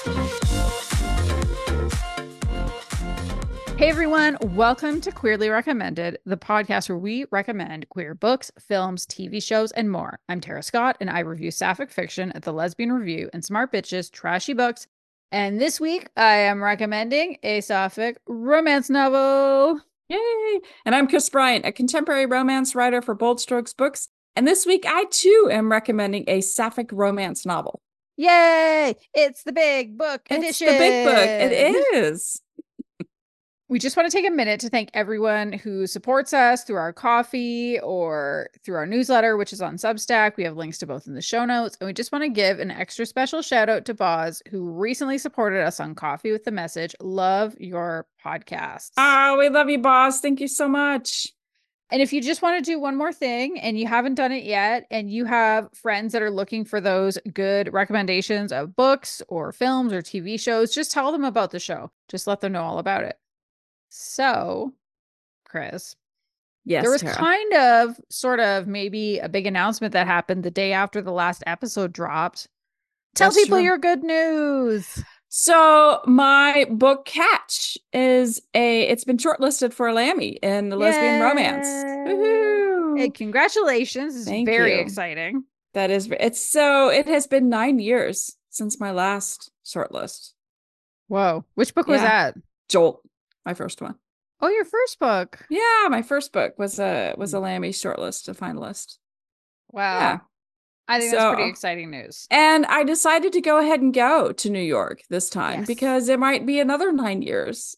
Hey everyone, welcome to Queerly Recommended, the podcast where we recommend queer books, films, TV shows, and more. I'm Tara Scott, and I review sapphic fiction at the Lesbian Review and Smart Bitches Trashy Books. And this week, I am recommending a sapphic romance novel. Yay! And I'm Chris Bryant, a contemporary romance writer for Bold Strokes Books. And this week, I too am recommending a sapphic romance novel. Yay! It's the big book It's edition. the big book. It is. We just want to take a minute to thank everyone who supports us through our coffee or through our newsletter, which is on Substack. We have links to both in the show notes. And we just want to give an extra special shout out to Boz, who recently supported us on Coffee with the message, "Love your podcasts." Oh, we love you, boss. Thank you so much. And if you just want to do one more thing and you haven't done it yet, and you have friends that are looking for those good recommendations of books or films or TV shows, just tell them about the show. Just let them know all about it. So, Chris, Yes, there was Tara. kind of, sort of, maybe a big announcement that happened the day after the last episode dropped. Tell That's people true. your good news. So my book Catch it's been shortlisted for a Lammy in the lesbian romance. Woohoo! Hey, congratulations. It's Thank very you. exciting. It has been 9 years since my last shortlist. Whoa. Which book was Yeah. that? Jolt, my first one. Oh, your first book. Yeah, my first book was a Lammy shortlist, a finalist. Wow. Yeah. I think that's pretty exciting news. And I decided to go ahead and go to New York this time Yes. because it might be another 9 years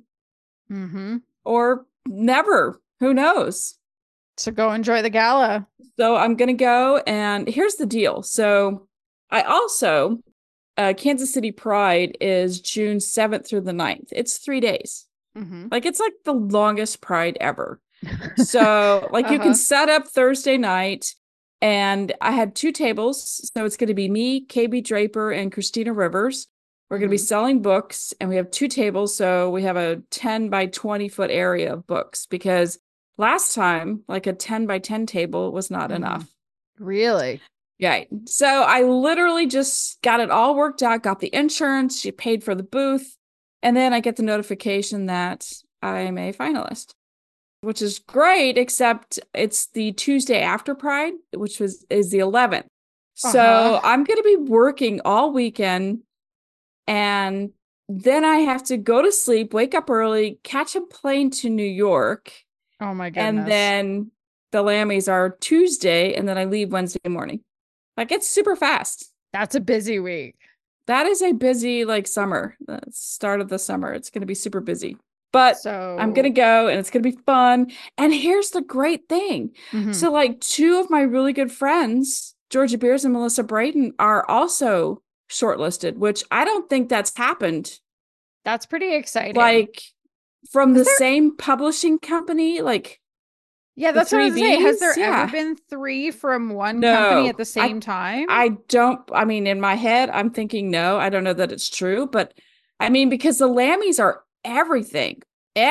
or never. Who knows? So go enjoy the gala. So I'm going to go, and here's the deal. So I also, Kansas City Pride is June 7th through the 9th. It's 3 days. Like, it's like the longest Pride ever. So like you can set up Thursday night, and I had 2 tables. So it's going to be me, KB Draper, and Christina Rivers. We're going to be selling books, and we have 2 tables. So we have a 10 by 20 foot area of books, because last time, like, a 10 by 10 table was not enough. Really? Yeah. So I literally just got it all worked out, got the insurance, she paid for the booth, and then I get the notification that I'm a finalist, which is great, except it's the Tuesday after Pride, which is the 11th. So I'm going to be working all weekend, and then I have to go to sleep, wake up early, catch a plane to New York. Oh my goodness. And then the Lammies are Tuesday, and then I leave Wednesday morning. Like, it's super fast. That's a busy week. That is a busy, like, summer. The start of the summer. It's going to be super busy. But I'm going to go, and it's going to be fun. And here's the great thing. So, like, 2 of my really good friends, Georgia Beers and Melissa Braden, are also shortlisted, which I don't think that's happened. That's pretty exciting. Like, from the same publishing company, like, yeah, that's what I was saying. Has there ever been 3 from one company at the same time? I mean, in my head, I'm thinking no. I don't know that it's true, but I mean, because the Lammies are everything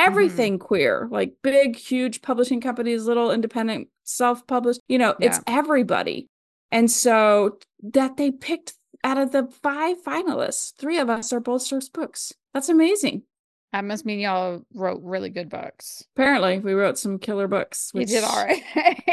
queer, like big, huge publishing companies, little independent, self-published, it's everybody. And so that they picked out of the 5 finalists, 3 of us are Bold Strokes Books. That's amazing. That must mean y'all wrote really good books. Apparently, we wrote some killer books. You did all right.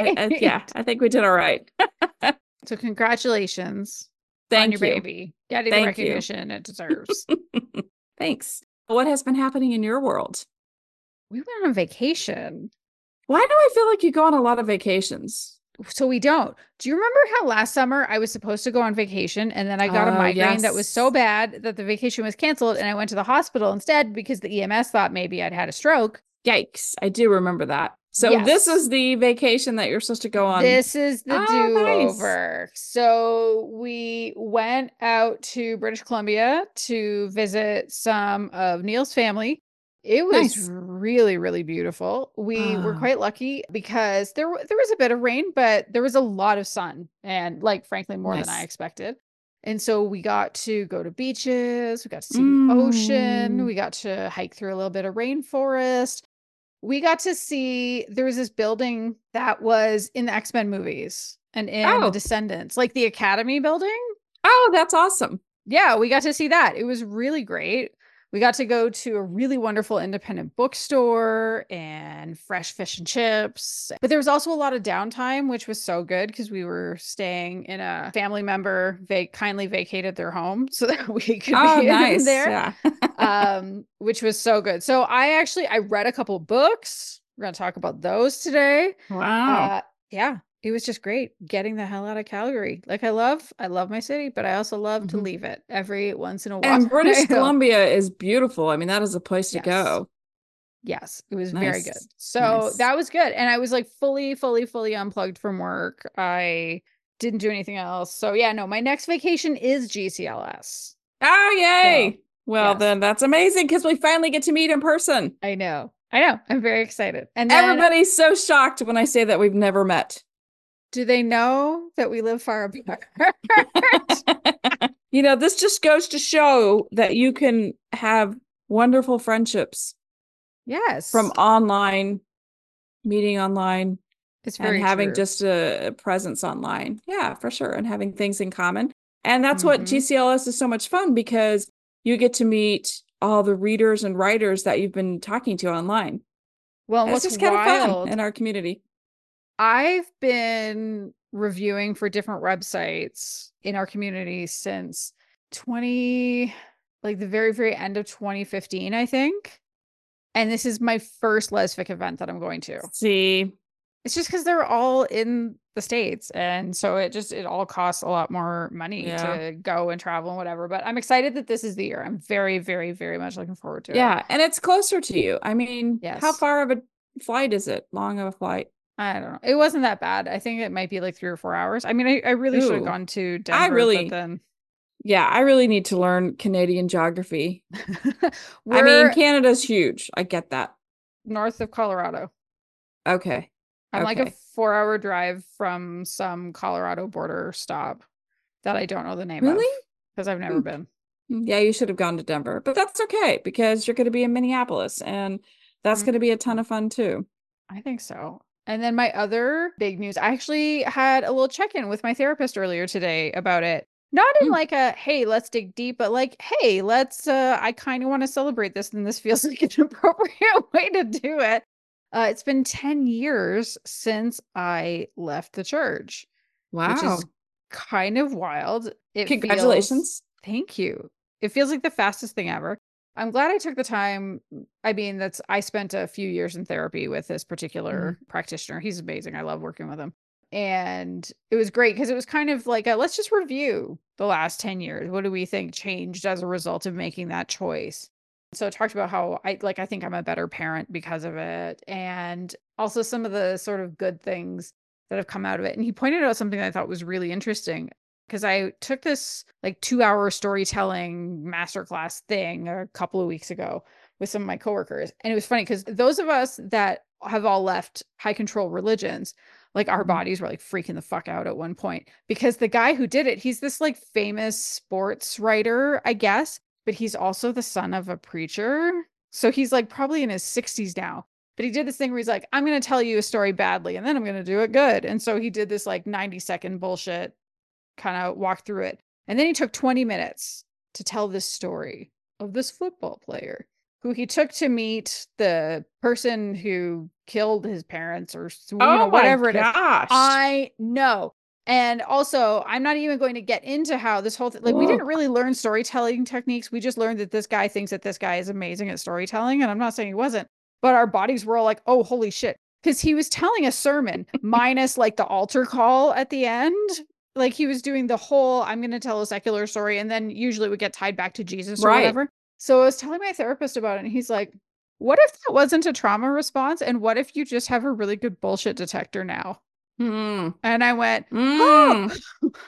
I think we did all right. So congratulations on your baby. Getting the recognition it deserves. Thanks. What has been happening in your world? We went on vacation. Why do I feel like you go on a lot of vacations? So we don't. Do you remember how last summer I was supposed to go on vacation, and then I got a migraine that was so bad that the vacation was canceled, and I went to the hospital instead because the EMS thought maybe I'd had a stroke? Yikes. I do remember that. So This is the vacation that you're supposed to go on. This is the do-over. Nice. So we went out to British Columbia to visit some of Neil's family. It was really, really beautiful. We were quite lucky because there was a bit of rain, but there was a lot of sun, and, like, frankly, more than I expected. And so we got to go to beaches. We got to see the ocean. We got to hike through a little bit of rainforest. We got to see, there was this building that was in the X-Men movies and in the Descendants, like the Academy building. Oh, that's awesome. Yeah, we got to see that. It was really great. We got to go to a really wonderful independent bookstore and fresh fish and chips. But there was also a lot of downtime, which was so good because we were staying in a family member kindly vacated their home so that we could Oh, be in nice. there. Yeah. Which was so good. So I read a couple books. We're going to talk about those today. Wow. Yeah, it was just great getting the hell out of Calgary. Like I love my city, but I also love to Mhm. leave it every once in a while. And British Columbia is beautiful. I mean, that is a place to Yes. go. Yes, it was very good. Nice. So Nice. that was good. And I was like fully unplugged from work. I didn't do anything else. So yeah, no, my next vacation is GCLS. Oh, So yay. Well, yes, then that's amazing because we finally get to meet in person. I know. I know. I'm very excited. And then Everybody's so shocked when I say that we've never met. do they know that we live far apart? This just goes to show that you can have wonderful friendships from Yes, online, meeting online, it's and very having true. just a presence online. Yeah, for sure. And having things in common. And that's what Mm-hmm. GCLS is so much fun because you get to meet all the readers and writers that you've been talking to online. Well, and And it's what's just kind of fun wild, in our community. I've been reviewing for different websites in our community since 20, like the very, very end of 2015, I think. And this is my first Lesfic event that I'm going to. See, It's just because they're all in the States. And so it all costs a lot more money yeah. to go and travel and whatever. But I'm excited that this is the year. I'm very, very, very much looking forward to it. Yeah. And it's closer to you. I mean, how Yes. far of a flight is it? Long of a flight? I don't know. It wasn't that bad. I think it might be like 3 or 4 hours. I mean, I really should have Ooh, gone to I Denver, but really, then yeah, I really need to learn Canadian geography. I mean, we're Canada's huge. I get that. north of Colorado. Okay. I'm like a Okay. 4 hour drive from some Colorado border stop that I don't know the name Really? of because I've never Hmm. been. Yeah, you should have gone to Denver, but that's okay because you're going to be in Minneapolis and that's going to be a ton Mhm. of fun too. I think so. And then my other big news, I actually had a little check-in with my therapist earlier today about it. Not in Mm. like a, hey, let's dig deep, but like, hey, let's I kind of want to celebrate this and this feels like an appropriate way to do it. It's been 10 years since I left the church, which is Wow. kind of wild. It feels, Congratulations. thank you. It feels like the fastest thing ever. I'm glad I took the time. I mean, I spent a few years in therapy with this particular Mhm. practitioner. He's amazing. I love working with him. And it was great because it was kind of like let's just review the last 10 years. What do we think changed as a result of making that choice? So it talked about how I think I'm a better parent because of it. And also some of the sort of good things that have come out of it. And he pointed out something that I thought was really interesting because I took this like 2 hour storytelling masterclass thing a couple of weeks ago with some of my coworkers. And it was funny because those of us that have all left high control religions, like our Mhm. bodies were like freaking the fuck out at one point because the guy who did it, he's this like famous sports writer, I guess, but he's also the son of a preacher. So he's like probably in his 60s now. But he did this thing where he's like, I'm going to tell you a story badly and then I'm going to do it good. And so he did this like 90-second bullshit kind of walk through it. And then he took 20 minutes to tell this story of this football player who he took to meet the person who killed his parents or, Oh my whatever it is. gosh. I know. And also, I'm not even going to get into how this whole thing, like, we Oh, didn't really learn storytelling techniques. We just learned that this guy thinks that this guy is amazing at storytelling. And I'm not saying he wasn't, but our bodies were all like, oh, holy shit. Because he was telling a sermon minus like the altar call at the end, like he was doing the whole I'm going to tell a secular story and then usually we get tied back to Jesus or right. whatever. So I was telling my therapist about it and he's like, what if that wasn't a trauma response and what if you just have a really good bullshit detector now? Mm. And I went, oh, Mm.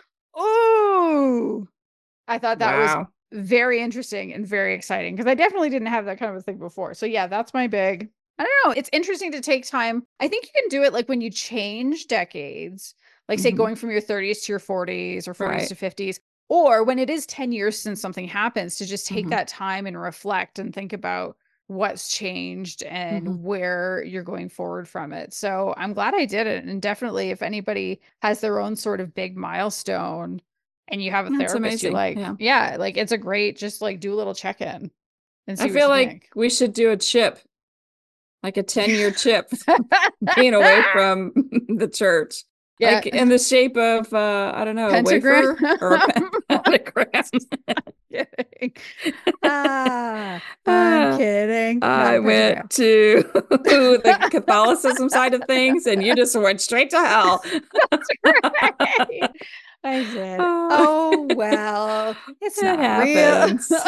oh. I thought that was Wow. very interesting and very exciting because I definitely didn't have that kind of a thing before. So yeah, that's my big, I don't know. It's interesting to take time. I think you can do it like when you change decades, like say Mhm. going from your 30s to your 40s or 40s Right. to 50s, or when it is 10 years since something happens to just take Mhm. that time and reflect and think about what's changed Mhm. and where you're going forward from it. So I'm glad I did it. And definitely, if anybody has their own sort of big milestone, and you have a That's therapist you amazing. like, yeah, like it's a great, just like do a little check-in and see I what feel you like think. we should do a chip, like a 10-year chip, being away from the church. Yeah. Like in the shape of, I don't know, a Pentagram. wafer or a pentagram. Kidding. I'm kidding. I No, went pentagram. to the Catholicism side of things, and you just went straight to hell. That's right. I said, oh, well, it's It not real. happens.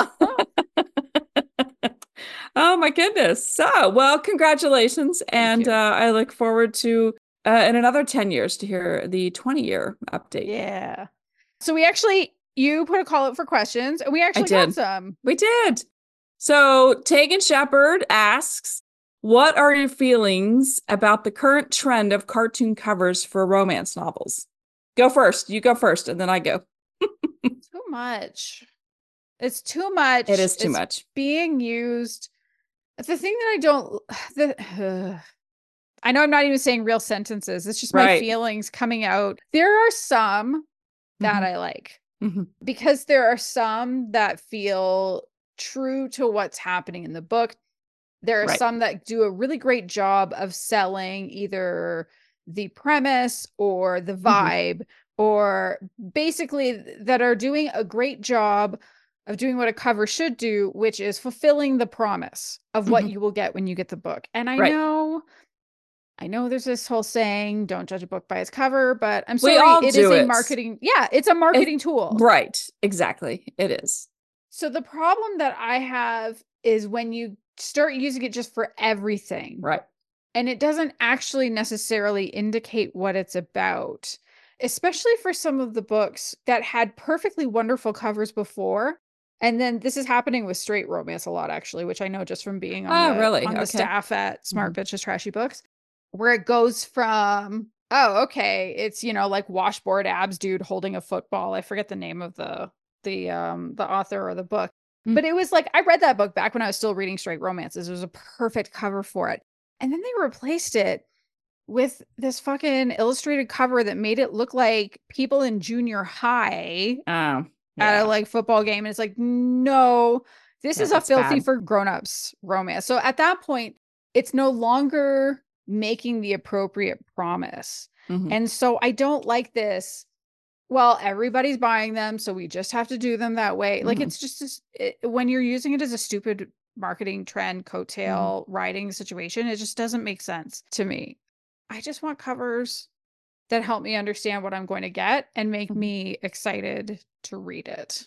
Oh my goodness. So, well, congratulations. Thank And you. I look forward to in another 10 years to hear the 20-year update. Yeah. So you put a call out for questions and we I actually got did. some. We did. So Tegan Shepherd asks, what are your feelings about the current trend of cartoon covers for romance novels? Go first. You go first, and then I go. Too much. It's too much. It is too It's much. being used. The thing that I don't, I know I'm not even saying real sentences. It's just my feelings coming out. There are some that I like because there are some that feel true to what's happening in the book. There are some that do a really great job of selling either the premise or the vibe, or basically that are doing a great job of doing what a cover should do, which is fulfilling the promise of what you will get when you get the book. And I know there's this whole saying, don't judge a book by its cover, but I'm sorry, it is a marketing. Yeah, it's a marketing tool. Right. Exactly. It is. So the problem that I have is when you start using it just for everything. Right. And it doesn't actually necessarily indicate what it's about, especially for some of the books that had perfectly wonderful covers before. And then this is happening with straight romance a lot, actually, which I know just from being on the staff at Smart Bitches Trashy Books, where it goes from, oh, okay, it's, like washboard abs dude holding a football. I forget the name of the author or the book. But it was like, I read that book back when I was still reading straight romances. It was a perfect cover for it. And then they replaced it with this fucking illustrated cover that made it look like people in junior high at a like football game. And it's like, no, this is a filthy for grown-ups romance. So at that point, it's no longer making the appropriate promise. And so I don't like this. Well, everybody's buying them, so we just have to do them that way. Like, it's just when you're using it as a stupid marketing trend, coattail riding situation, it just doesn't make sense to me. I just want covers that help me understand what I'm going to get and make me excited to read it.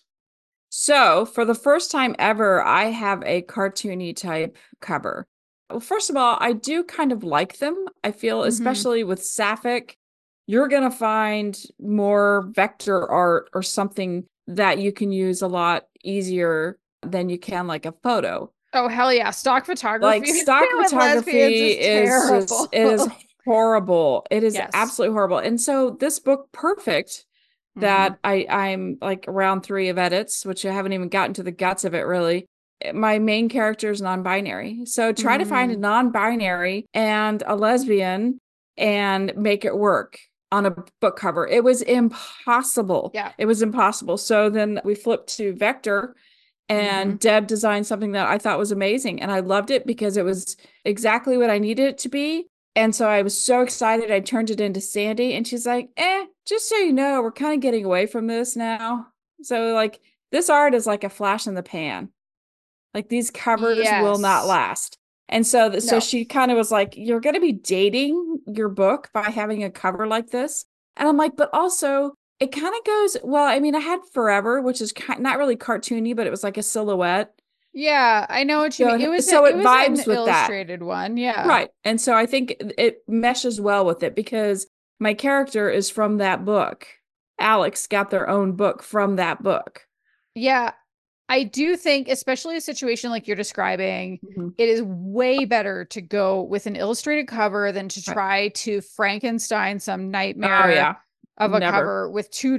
So, for the first time ever, I have a cartoony type cover. Well, first of all, I do kind of like them. I feel, especially with Sapphic, you're going to find more vector art or something that you can use a lot easier than you can like a photo. Oh, hell yeah. Stock photography. Like stock photography is just, it is horrible. It is absolutely horrible. And so this book, Perfect, that I'm like around 3 of edits, which I haven't even gotten to the guts of it really. My main character is non-binary. So try to find a non-binary and a lesbian and make it work on a book cover. It was impossible. Yeah. It was impossible. So then we flipped to Vector, and Deb designed something that I thought was amazing. And I loved it because it was exactly what I needed it to be. And so I was so excited. I turned it into Sandy, and she's like, just so you know, we're kind of getting away from this now. So like this art is like a flash in the pan. Like these covers will not last. And so so she kind of was like, you're going to be dating your book by having a cover like this. And I'm like, but also it kind of goes, well, I mean, I had Forever, which is not really cartoony, but it was like a silhouette. Yeah, I know what you mean. It was vibes an with illustrated one. Yeah. Right. And so I think it meshes well with it because my character is from that book. Alex got their own book from that book. Yeah. I do think, especially a situation like you're describing, it is way better to go with an illustrated cover than to try to Frankenstein some nightmare of a cover with with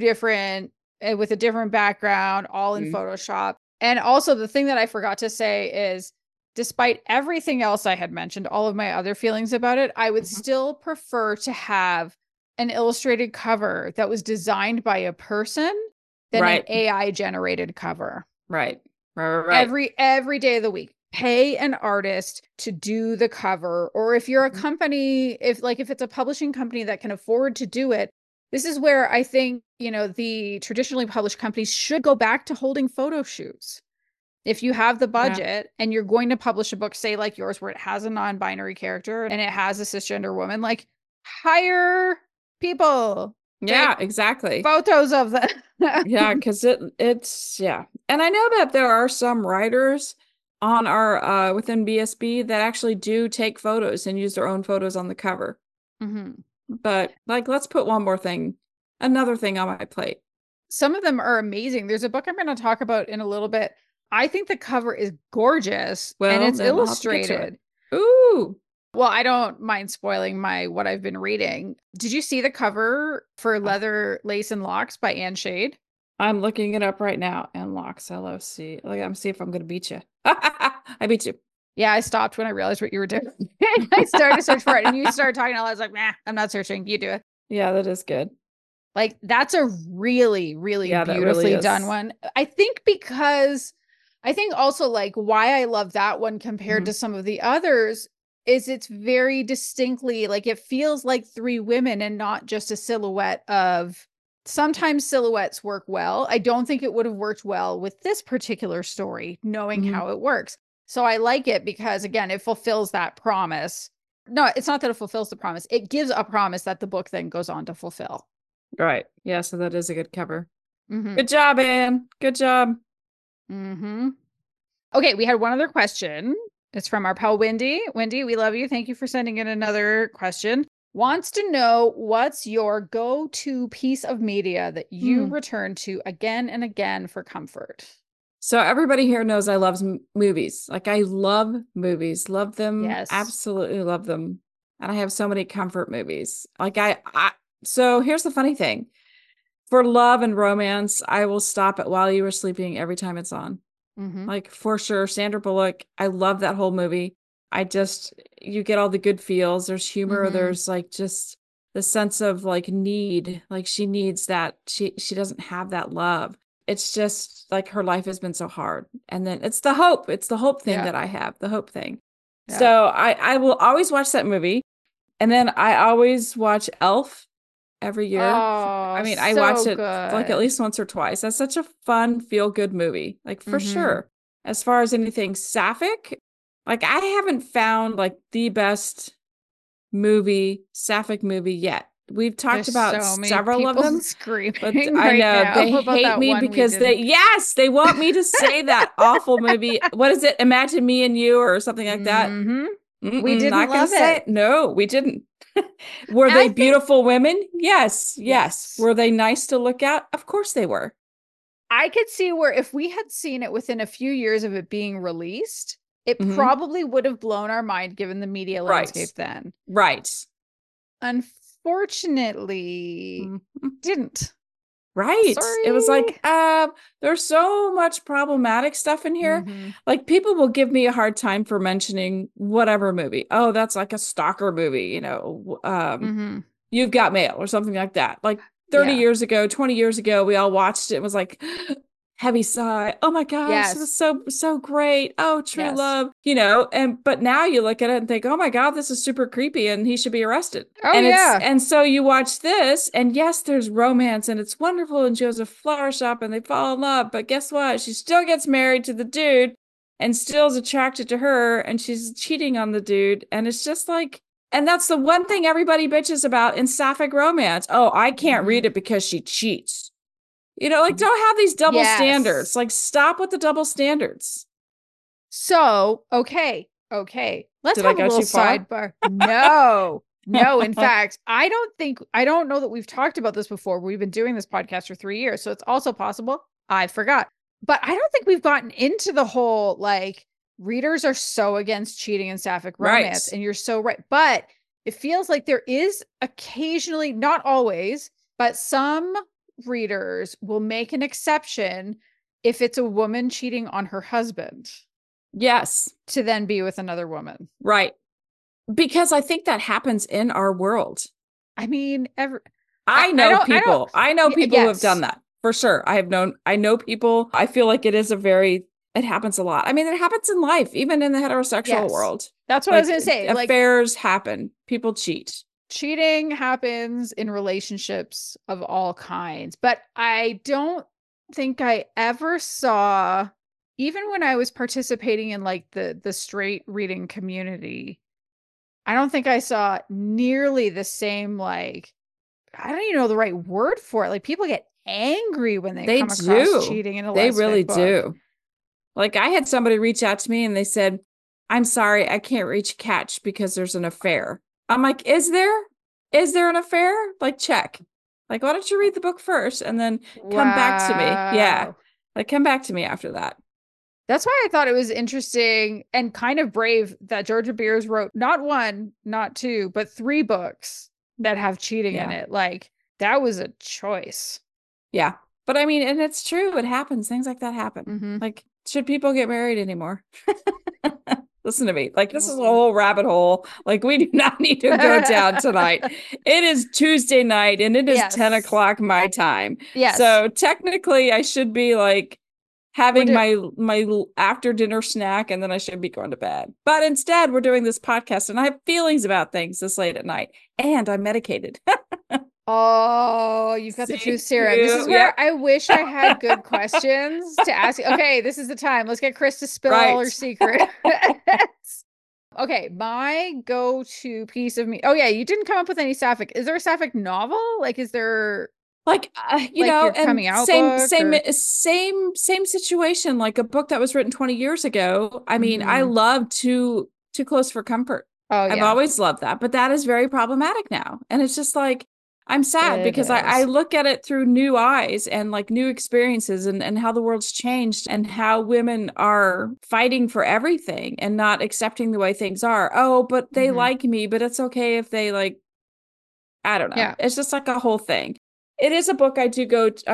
a different background, all in Photoshop. And also the thing that I forgot to say is, despite everything else I had mentioned, all of my other feelings about it, I would still prefer to have an illustrated cover that was designed by a person than an AI generated cover. Right. Every day of the week. Pay an artist to do the cover. Or if you're a company, if it's a publishing company that can afford to do it, this is where I think, the traditionally published companies should go back to holding photo shoots. If you have the budget and you're going to publish a book, say like yours, where it has a non-binary character and it has a cisgender woman, like hire people. Yeah, exactly. Photos of them. Yeah, because it's and I know that there are some writers on our within BSB that actually do take photos and use their own photos on the cover. But let's put another thing on my plate. Some of them are amazing. There's a book I'm going to talk about in a little bit. I think the cover is gorgeous, and it's illustrated. Ooh. Well, I don't mind spoiling what I've been reading. Did you see the cover for Leather, Lace, and Locks by Anne Shade? I'm looking it up right now. Anne Locks, LOC. I'm see if I'm going to beat you. I beat you. Yeah, I stopped when I realized what you were doing. I started to search for it, and you started talking. I was like, nah, I'm not searching. You do it. Yeah, that is good. That's a really, really beautifully done one. I think also why I love that one compared to some of the others is it's very distinctly, it feels like three women and not just a silhouette of, sometimes silhouettes work well. I don't think it would have worked well with this particular story, knowing how it works. So I like it because, again, it fulfills that promise. No, it's not that it fulfills the promise. It gives a promise that the book then goes on to fulfill. Right. Yeah, so that is a good cover. Good job, Anne. Good job. Okay, we had one other question. It's from our pal Wendy. Wendy, we love you. Thank you for sending in another question. Wants to know, what's your go-to piece of media that you return to again and again for comfort? So everybody here knows I love movies. I love movies. Love them. Yes. Absolutely love them. And I have so many comfort movies. So here's the funny thing. For love and romance, I will stop at While You Were Sleeping every time it's on. For sure. Sandra Bullock. I love that whole movie. You get all the good feels. There's humor. There's just the sense of need. She needs that. She doesn't have that love. It's just her life has been so hard. And then it's the hope. It's the hope thing that I have. The hope thing. Yeah. So I will always watch that movie. And then I always watch Elf every year. I watch it at least once or twice. That's such a fun, feel-good movie. For sure. As far as anything Sapphic, I haven't found the best Sapphic movie yet. We've talked about several of them. But I know they hate me because they want me to say that awful movie. What is it? Imagine Me and You or something like that. We didn't love it. No, we didn't. Were they beautiful women? Yes. Were they nice to look at? Of course they were. I could see where if we had seen it within a few years of it being released, it probably would have blown our mind given the media landscape then. Right. Unfortunately, didn't. Right. Sorry. It was there's so much problematic stuff in here. People will give me a hard time for mentioning whatever movie. Oh, that's a stalker movie, You've Got Mail or something like that. 30 years ago, 20 years ago, we all watched it and was heavy sigh. Oh my gosh, this is so great. Oh, true love, but now you look at it and think, oh my God, this is super creepy and he should be arrested. And so you watch this and yes, there's romance and it's wonderful and she has a flower shop and they fall in love. But guess what? She still gets married to the dude and still is attracted to her and she's cheating on the dude. And it's just and that's the one thing everybody bitches about in Sapphic romance. Oh, I can't read it because she cheats. Don't have these double standards. Stop with the double standards. So, okay. Let's have a little sidebar. No. In fact, I don't know that we've talked about this before. We've been doing this podcast for 3 years. So it's also possible I forgot. But I don't think we've gotten into the whole, readers are so against cheating in Sapphic romance. Right. And you're so right. But it feels like there is occasionally, not always, but some readers will make an exception if it's a woman cheating on her husband. Yes. To then be with another woman. Right. Because I think that happens in our world. I mean, I know people who have done that For sure. I know people. I feel like it happens a lot. I mean, it happens in life, even in the heterosexual world. That's what I was going to say. Affairs happen. People cheat. Cheating happens in relationships of all kinds, but I don't think I ever saw, even when I was participating in like the straight reading community, I don't think I saw nearly the same, like, I don't even know the right word for it. Like, people get angry when they come across cheating in a lesbian book. They really do. Like, I had somebody reach out to me and they said, I'm sorry, I can't reach Catch because there's an affair. I'm like, is there? Is there an affair? Like, check. Like, why don't you read the book first and then come back to me? Yeah. Like, come back to me after that. That's why I thought it was interesting and kind of brave that Georgia Beers wrote not 1, not 2, but 3 books that have cheating in it. Like, that was a choice. Yeah. But I mean, and it's true. It happens. Things like that happen. Mm-hmm. Like, should people get married anymore? Listen to me. Like, this is a whole rabbit hole. Like, we do not need to go down tonight. It is Tuesday night and it is 10 o'clock my time. Yes. So technically I should be like having my after dinner snack and then I should be going to bed. But instead we're doing this podcast and I have feelings about things this late at night and I'm medicated. Oh, you've got the truth serum. This is where I wish I had good questions to ask. Okay, this is the time. Let's get Chris to spill all her secrets. Okay, my go-to piece of me. Oh yeah, you didn't come up with any sapphic. Is there a sapphic novel? Like, is there like you know, and coming out same situation, like a book that was written 20 years ago. I mean, I love Too Close for Comfort. Oh, yeah. I've always loved that, but that is very problematic now. And it's just like, I'm sad because I look at it through new eyes and like new experiences and how the world's changed and how women are fighting for everything and not accepting the way things are. Oh, but they like me, but it's okay if they like, I don't know. Yeah. It's just like a whole thing. It is a book I do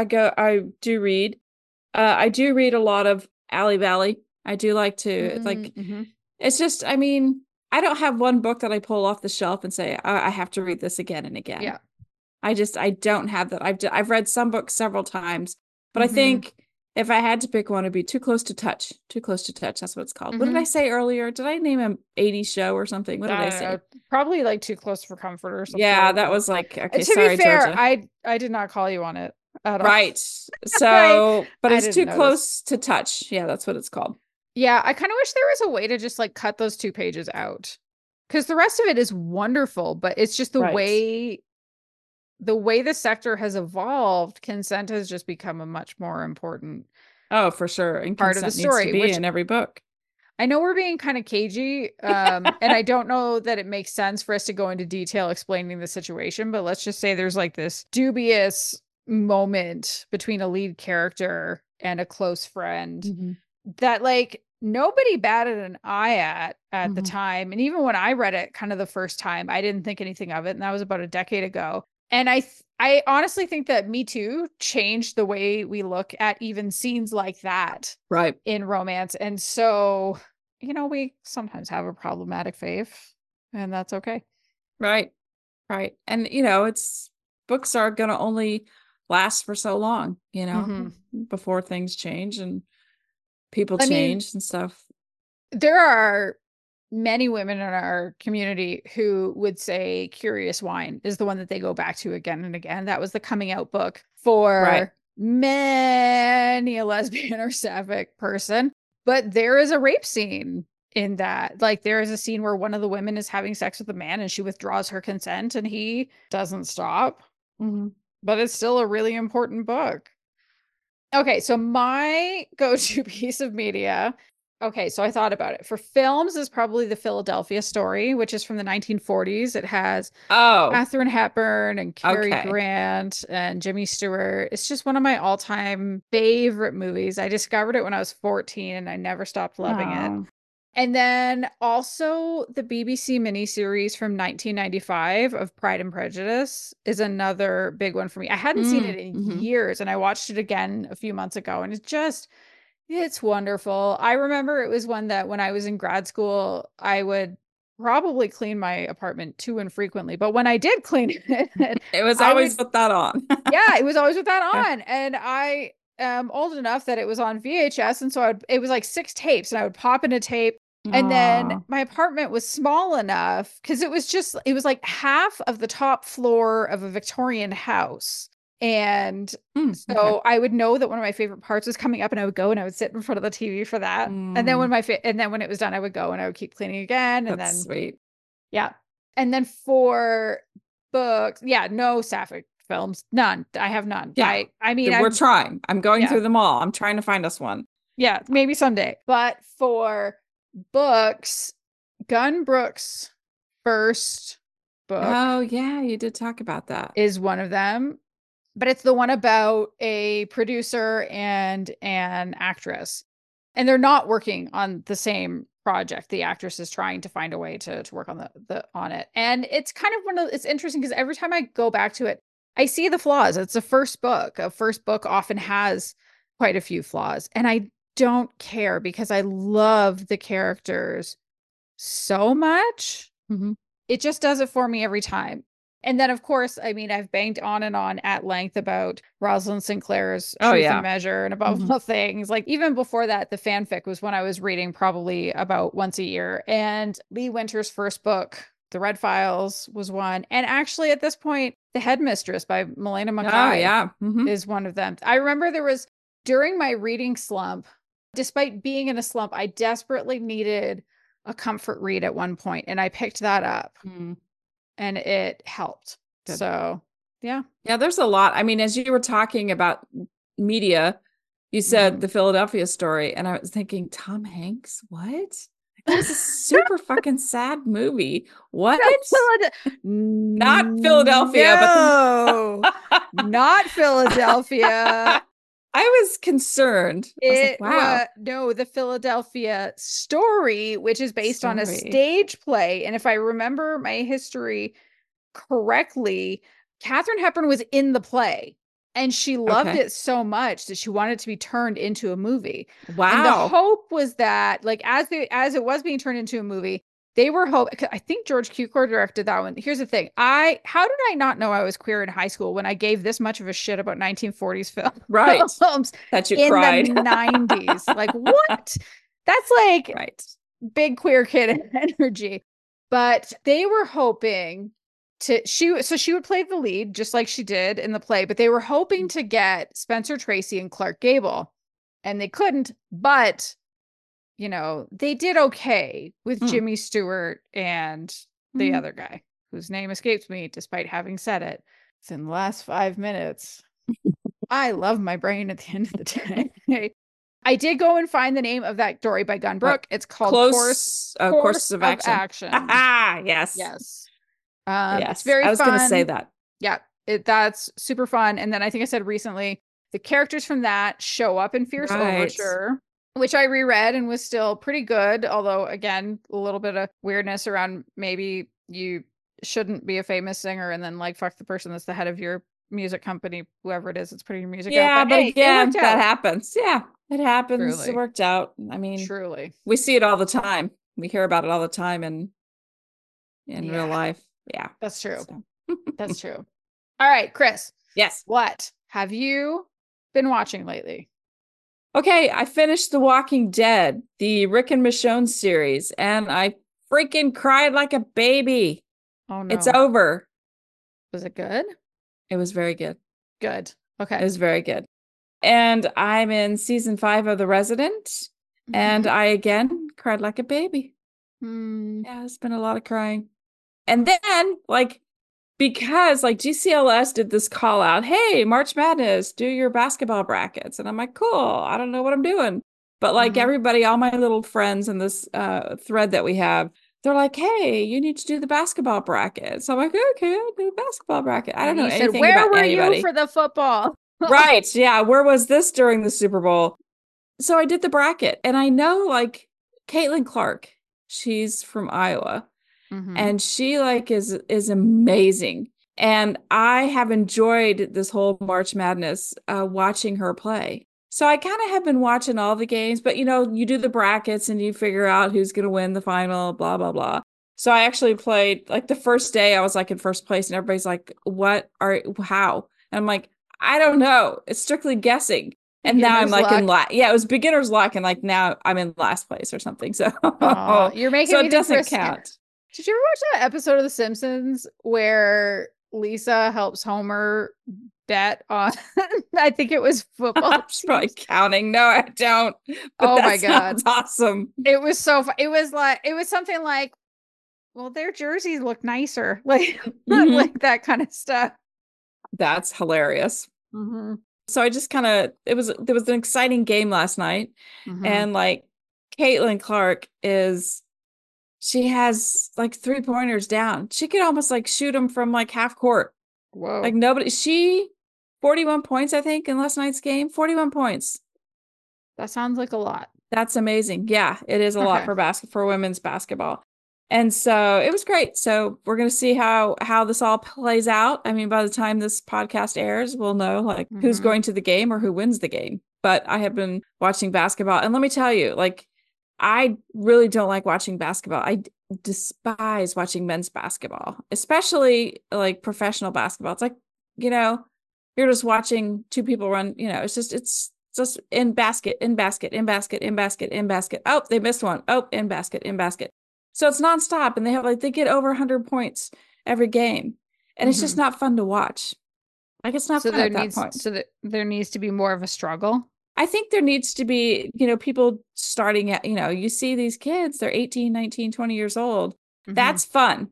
read. I do read a lot of Alley Valley. I do like to it's just, I mean, I don't have one book that I pull off the shelf and say, I have to read this again and again. Yeah. I don't have that. I've read some books several times, but I think if I had to pick one, it'd be Too Close to Touch. Too Close to Touch. That's what it's called. What did I say earlier? Did I name an 80s show or something? What did I say? Probably like Too Close for Comfort or something. Yeah, that was like, okay, to be fair, Georgia. I did not call you on it at all. Right. So, but it's Too Close to Touch. Yeah, that's what it's called. Yeah, I kind of wish there was a way to just like cut those 2 pages out. Because the rest of it is wonderful, but it's just the way the sector has evolved, consent has just become a much more important for sure. And part of the story needs to be in every book. I know we're being kind of cagey, and I don't know that it makes sense for us to go into detail explaining the situation, but let's just say there's like this dubious moment between a lead character and a close friend that like nobody batted an eye at the time. And even when I read it kind of the first time, I didn't think anything of it. And that was about a decade ago. And I honestly think that Me Too changed the way we look at even scenes like that in romance. And so, you know, we sometimes have a problematic fave and that's okay. Right. And, you know, books are going to only last for so long, you know, before things change and people change and stuff. There are many women in our community who would say Curious Wine is the one that they go back to again and again. That was the coming out book for many a lesbian or sapphic person. But there is a rape scene in that. Like, there is a scene where one of the women is having sex with a man and she withdraws her consent and he doesn't stop. But it's still a really important book. Okay, so my go-to piece of media. Okay, so I thought about it. For films is probably The Philadelphia Story, which is from the 1940s. It has Katharine Hepburn and Cary Grant and Jimmy Stewart. It's just one of my all-time favorite movies. I discovered it when I was 14 and I never stopped loving it. And then also the BBC miniseries from 1995 of Pride and Prejudice is another big one for me. I hadn't seen it in years and I watched it again a few months ago and it's wonderful. I remember it was one that when I was in grad school, I would probably clean my apartment too infrequently, but when I did clean it, It was I always would, with that on. yeah, it was always with Yeah. that on. And I am old enough that it was on VHS. And so it was like 6 tapes, and I would pop in a tape. And then Aw. my apartment was small enough because it was like half of the top floor of a Victorian house. And Okay. so I would know that one of my favorite parts was coming up, and I would go and I would sit in front of the TV for that. And then Mm, when it was done, I would go and I would keep cleaning again. And that's then, sweet. yeah. And then for books, yeah, no Sapphic films, none. I have none. Yeah. I mean, We're trying. I'm going yeah, through them all. I'm trying to find us one. yeah, maybe someday. But for books, Gunn Brooks' first book Oh, yeah, you did talk about that. is one of them, but it's the one about a producer and an actress. And they're not working on the same project. The actress is trying to find a way to work on the on it. And it's kind of it's interesting because every time I go back to it, I see the flaws. It's a first book. A first book often has quite a few flaws. And I don't care because I love the characters so much. Mm-hmm. It just does it for me every time. And then, of course, I mean, I've banged on and on at length about Rosalind Sinclair's Oh, Truth and yeah. Measure and above Mm-hmm. all things. Like, even before that, the fanfic was when I was reading probably about once a year. And Lee Winter's first book, The Red Files, was one. And actually, at this point, The Headmistress by Milena Oh, Mackay yeah. Mm-hmm. is one of them. I remember there was, during my reading slump, despite being in a slump, I desperately needed a comfort read at one point, and I picked that up. Mm, And it helped. good. So, yeah. Yeah, there's a lot. I mean, as you were talking about media, you said Mm-hmm. the Philadelphia story, and I was thinking, Tom Hanks, what? That was a super fucking sad movie. What? Not Philadelphia, but No, not Philadelphia. I was concerned. I was like, It wow, was no, the Philadelphia story, which is based on a story. stage play. And if I remember my history correctly, Katharine Hepburn was in the play, and she loved Okay. it so much that she wanted to be turned into a movie. And the Wow. hope was that, like, as it was being turned into a movie, they were I think George Cukor directed that one. Here's the thing. How did I not know I was queer in high school when I gave this much of a shit about 1940s Right. films That you in the cried. 90s? Like, what? That's like Right. big queer kid energy. But they were hoping she would play the lead just like she did in the play, but they were hoping to get Spencer Tracy and Clark Gable, and they couldn't. But they did okay with Mm. Jimmy Stewart and the Mm. other guy whose name escapes me despite having said it. It's in the last 5 minutes. I love my brain at the end of the day. I did go and find the name of that story by Gunn Uh, Brooks. It's called Courses Course of of Action. Action. Yes. Yes. It's Yes. very I was going to say fun. that. Yeah, that's super fun. And then I think I said recently, the characters from that show up in Fierce Right. Overture, which I reread and was still pretty good. Although, again, a little bit of weirdness around maybe you shouldn't be a famous singer and then like fuck the person that's the head of your music company, whoever it is that's putting your music out. Yeah, But but hey, it worked again, that out. happens. Yeah, it happens. It Truly, worked out. I mean, truly. we see it all the time. We hear about it all the time in real Yeah, life. Yeah. that's true. So. That's true. All right, Chris, Yes. what have you been watching lately? Okay, I finished The Walking Dead, the Rick and Michonne series, and I freaking cried like a baby. Oh It's no. over. Was it good? It was very good. Good. It Okay. was very good. And I'm in season 5 of The Resident, and Mhm. I again cried like a baby. Mm. Yeah, it's been a lot of crying. And then, like, because like GCLS did this call out, hey, March Madness, do your basketball brackets. And I'm like, cool, I don't know what I'm doing. But like Mhm. everybody, all my little friends in this thread that we have, they're like, hey, you need to do the basketball bracket. So I'm like, okay, I'll do the basketball bracket. I don't And know you said, anything "Where about were you anybody. for the football?" Right. Yeah. Where was this during the Super Bowl? So I did the bracket, and I know like Caitlin Clark, she's from Iowa, Mhm. and she like is amazing. And I have enjoyed this whole March Madness watching her play. So I kind of have been watching all the games, but you do the brackets and you figure out who's going to win the final, blah blah blah. So I actually played like the first day I was like in first place and everybody's like, how? And I'm like, I don't know. It's strictly guessing. And now I'm Beginner's like luck. it was beginner's luck. And like now I'm in last place or something. So, You're making so me it think, doesn't Chris. count. Did you ever watch that episode of The Simpsons where Lisa helps Homer bet on, I think it was football I'm just probably teams? counting. No, I don't. But Oh that my God. sounds awesome. It was so fun. It was like, it was something like, well, their jerseys look nicer. Like, Mm-hmm. like that kind of stuff. That's hilarious. Mm-hmm. So I just there was an exciting game last night. Mm-hmm. And like Caitlin Clark she has like 3-pointers down. She could almost like shoot them from like half court. Like Whoa. she 41 points, I think, in last night's game. 41 points. That sounds like a lot. That's amazing. Yeah, it is a lot Okay. for women's basketball. And so it was great. So we're gonna see how this all plays out. I mean, by the time this podcast airs, we'll know like who's Mm-hmm. going to the game or who wins the game. But I have been watching basketball, and let me tell you, like I really don't like watching basketball. I despise watching men's basketball, especially like professional basketball. It's like, you're just watching two people run, it's just in basket, in basket, in basket, in basket, in basket. Oh, they missed one. Oh, in basket, in basket. So it's nonstop, and they get over 100 points every game, and it's just Mm-hmm. not fun to watch. Like it's not fun at that point. There needs to be more of a struggle. I think there needs to be, people starting at, you see these kids, they're 18, 19, 20 years old. Mm-hmm. That's fun,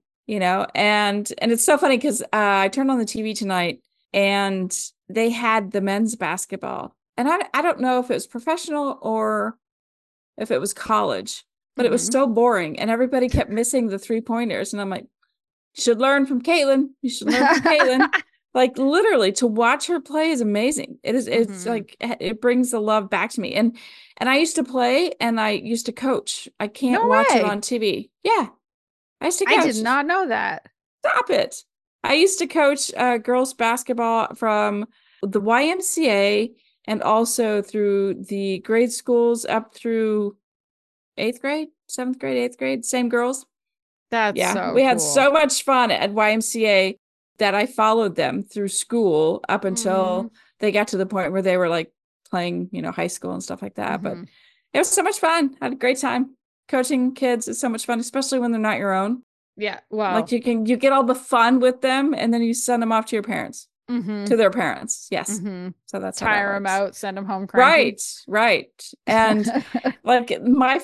and it's so funny because I turned on the TV tonight and they had the men's basketball. And I don't know if it was professional or if it was college, but it was Mm-hmm. so boring and everybody kept missing the 3-pointers. And I'm like, you should learn from Caitlin. You should learn from Caitlin. Like literally to watch her play is amazing. It's Mm-hmm. like it brings the love back to me. And I used to play and I used to coach. I No can't watch it way. on TV. Yeah, I used to I did coach. not know that. Stop it. I used to coach girls basketball from the YMCA and also through the grade schools up through 8th grade, 7th grade, 8th grade, same girls. That's Yeah, so we had cool. so much fun at YMCA that I followed them through school up Mm-hmm. until they got to the point where they were like playing, high school and stuff like that. But Mm-hmm. it was so much fun. I had a great time. Coaching kids is so much fun, especially when they're not your own. Yeah. Like Well. you get all the fun with them and then you send them off to your parents, Mm-hmm. to their parents. Yes. Mm-hmm. So that's how that Tire them works. out, send them home cranky. Right, right. And like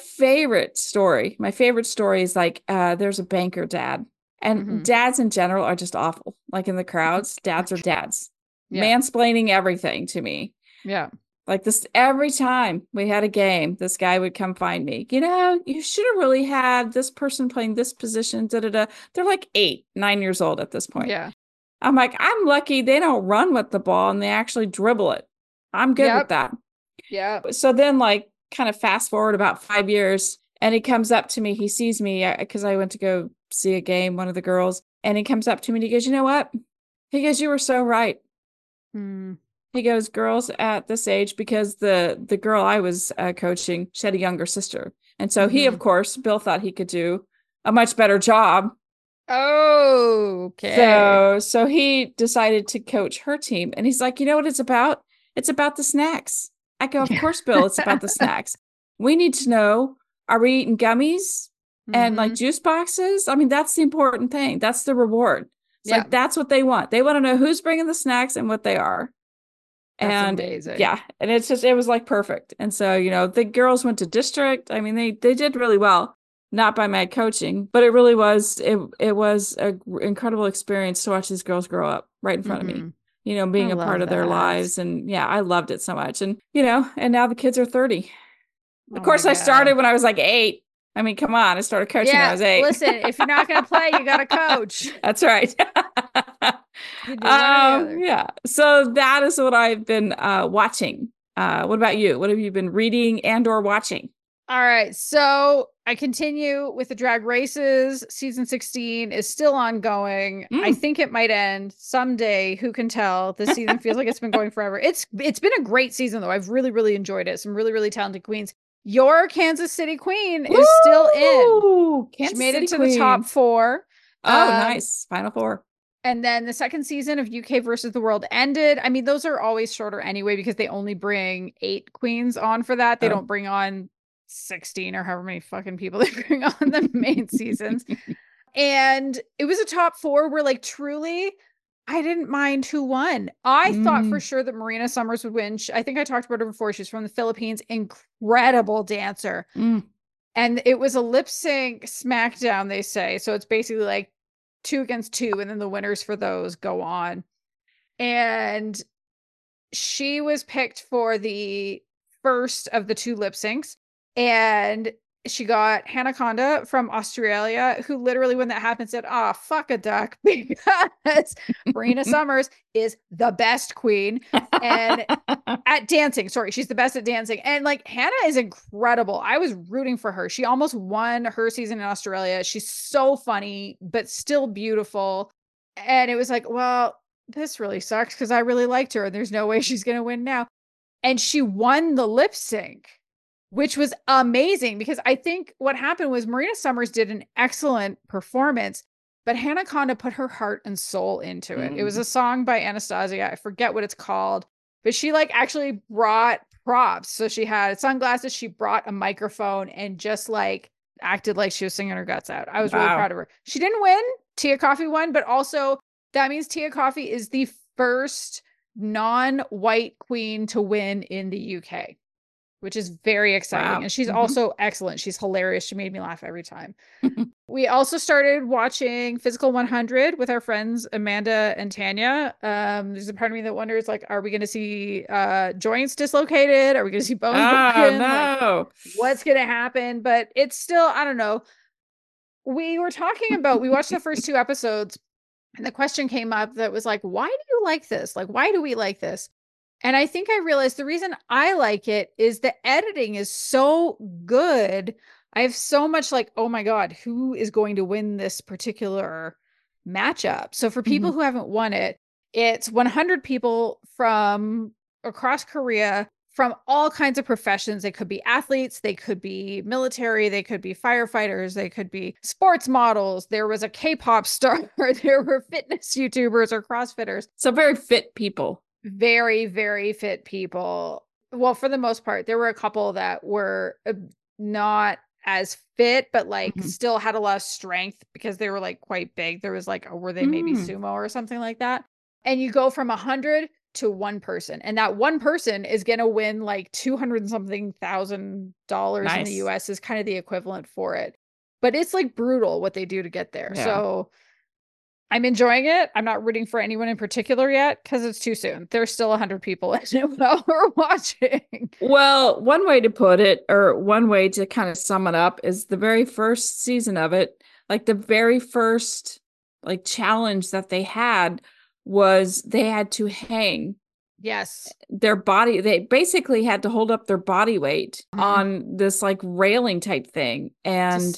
my favorite story is like there's a banker dad. And Mm-hmm. dads in general are just awful. Like in the crowds, dads are dads. Yeah. Mansplaining everything to me. Yeah. Like this every time we had a game, this guy would come find me. You should have really had this person playing this position. Da da da. They're like 8, 9 years old at this point. Yeah. I'm like, I'm lucky they don't run with the ball and they actually dribble it. I'm good with Yep. that. Yep. So then, like, kind of fast forward about 5 years, and he comes up to me. He sees me because I went to go see a game, one of the girls, and he comes up to me and he goes, "You know what?" He goes, "You were so right." Mm. He goes, "Girls at this age," because the girl I was coaching, she had a younger sister, and so he, Mm-hmm. of course, Bill thought he could do a much better job. Okay. So he decided to coach her team, and he's like, "You know what it's about? It's about the snacks." I go, "Of Yeah. course, Bill, it's about the snacks. We need to know, are we eating gummies and Mm-hmm. like juice boxes? I mean, that's the important thing. That's the reward. It's Yeah. like that's what they want. They want to know who's bringing the snacks and what they are." That's And amazing. yeah, and it was like perfect. And so, the girls went to district. I mean, they did really well, not by my coaching, but it was a incredible experience to watch these girls grow up right in front of me. Mm-hmm. I Being a part love of their that. lives. And yeah, I loved it so much. And and now the kids are 30. Of Oh my course, I started God. when I was like 8. I mean, come on, I started coaching when I Yeah. was 8. Listen, if you're not gonna play, you gotta coach. That's right. You do one or the other. Yeah. So that is what I've been watching. What about you? What have you been reading and or watching? All right. So I continue with the drag races. Season 16 is still ongoing. I Mm. think it might end someday. Who can tell? This season feels like it's been going forever. It's been a great season though. I've really, really enjoyed it. Some really, really talented queens. Your Kansas City Queen Woo! is still in. She Kansas made City it to the top Queen. 4. Oh, nice. Final 4. And then the second season of UK versus the World ended. I mean, those are always shorter anyway because they only bring 8 queens on for that. They don't bring on 16 or however many fucking people they bring on the main seasons. And it was a top 4 where, like, truly, I didn't mind who won. I thought for sure that Marina Summers would win. I think I talked about her before. She's from the Philippines. Incredible dancer. And it was a lip sync SmackDown, they say. So it's basically like 2 against 2, and then the winners for those go on. And she was picked for the first of the 2 lip syncs, and she got Hannah Conda from Australia, who literally, when that happened, said, "Oh, fuck a duck," because Marina Summers is the best queen and at dancing. Sorry, she's the best at dancing. And like, Hannah is incredible. I was rooting for her. She almost won her season in Australia. She's so funny, but still beautiful. And it was like, well, this really sucks because I really liked her and there's no way she's going to win now. And she won the lip sync, which was amazing because I think what happened was Marina Summers did an excellent performance, but Hannah Conda put her heart and soul into it. It was a song by Anastasia. I forget what it's called, but she like actually brought props. So she had sunglasses, she brought a microphone, and just like acted like she was singing her guts out. I was really proud of her. She didn't win. Tia Kofi won, but also that means Tia Kofi is the first non-white queen to win in the UK, which is very exciting. Wow. And she's also excellent. She's hilarious. She made me laugh every time. We also started watching Physical 100 with our friends Amanda and Tanya. There's a part of me that wonders, like, are we going to see joints dislocated? Are we going to see bones broken? No. Like, what's going to happen? But it's still, I don't know. We were talking about, we watched the first 2 episodes, and the question came up that was like, why do you like this? Like, why do we like this? And I think I realized the reason I like it is the editing is so good. I have so much like, oh my God, who is going to win this particular matchup? So for people who haven't won it, it's 100 people from across Korea from all kinds of professions. They could be athletes, they could be military, they could be firefighters, they could be sports models. There was a K-pop star, there were fitness YouTubers or CrossFitters. So very fit people. Very, very fit people. Well, for the most part, there were a couple that were not as fit, but like still had a lot of strength because they were like quite big. There was like, were they maybe sumo or something like that? And you go from 100 to 1 person, and that 1 person is going to win like 200 something thousand dollars in the US is kind of the equivalent for it. But it's like brutal what they do to get there. Yeah. So I'm enjoying it. I'm not rooting for anyone in particular yet because it's too soon. There's still 100 people in it while we're watching. Well, one way to put it, or one way to kind of sum it up, is the very first season of it, like the very first like challenge that they had was they had to hang their body. They basically had to hold up their body weight on this like railing type thing. And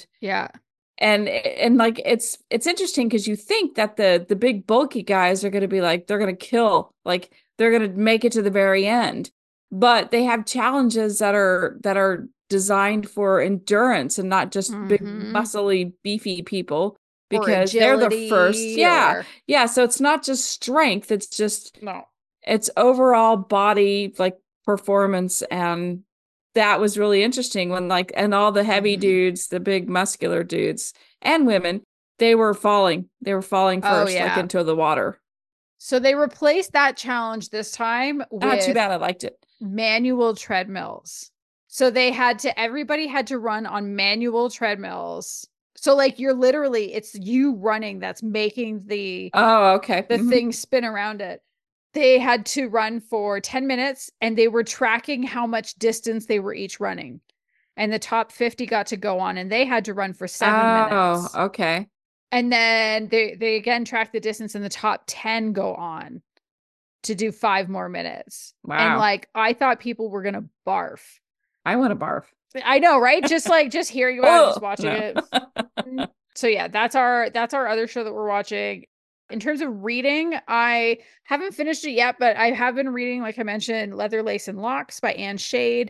and like it's interesting because you think that the big bulky guys are going to be like, they're going to kill, like they're going to make it to the very end, but they have challenges that are designed for endurance and not just big muscly beefy people, because they're the first. So it's not just strength, it's just it's overall body like performance. And that was really interesting when like, and all the heavy dudes, the big muscular dudes and women, they were falling first, like into the water. So they replaced that challenge this time with not too bad. I liked it. Manual treadmills. So everybody had to run on manual treadmills. So like you're literally, it's you running that's making the thing spin around it. They had to run for 10 minutes and they were tracking how much distance they were each running. And the top 50 got to go on and they had to run for 7 minutes. Oh, okay. And then they again track the distance and the top 10 go on to do 5 more minutes. Wow. And like, I thought people were going to barf. I want to barf. I know, right? Just like, just hearing about it, just watching it. So yeah, that's our other show that we're watching. In terms of reading, I haven't finished it yet, but I have been reading, like I mentioned, Leather, Lace, and Locks by Anne Shade.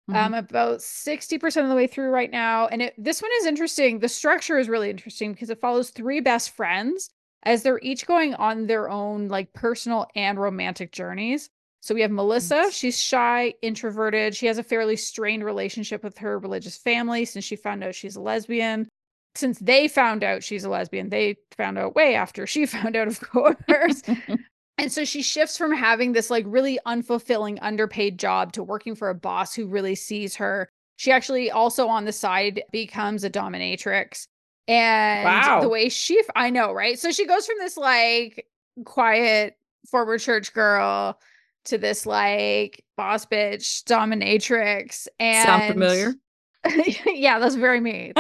I'm about 60% of the way through right now. And this one is interesting. The structure is really interesting because it follows three best friends as they're each going on their own like personal and romantic journeys. So we have Melissa. She's shy, introverted. She has a fairly strained relationship with her religious family since she found out she's a lesbian. Since they found out she's a lesbian, they found out way after she found out, of course. And so she shifts from having this like really unfulfilling, underpaid job to working for a boss who really sees her. She actually also on the side becomes a dominatrix. And the way I know, right? So she goes from this like quiet former church girl to this like boss bitch dominatrix. And sound familiar? Yeah, that's very me.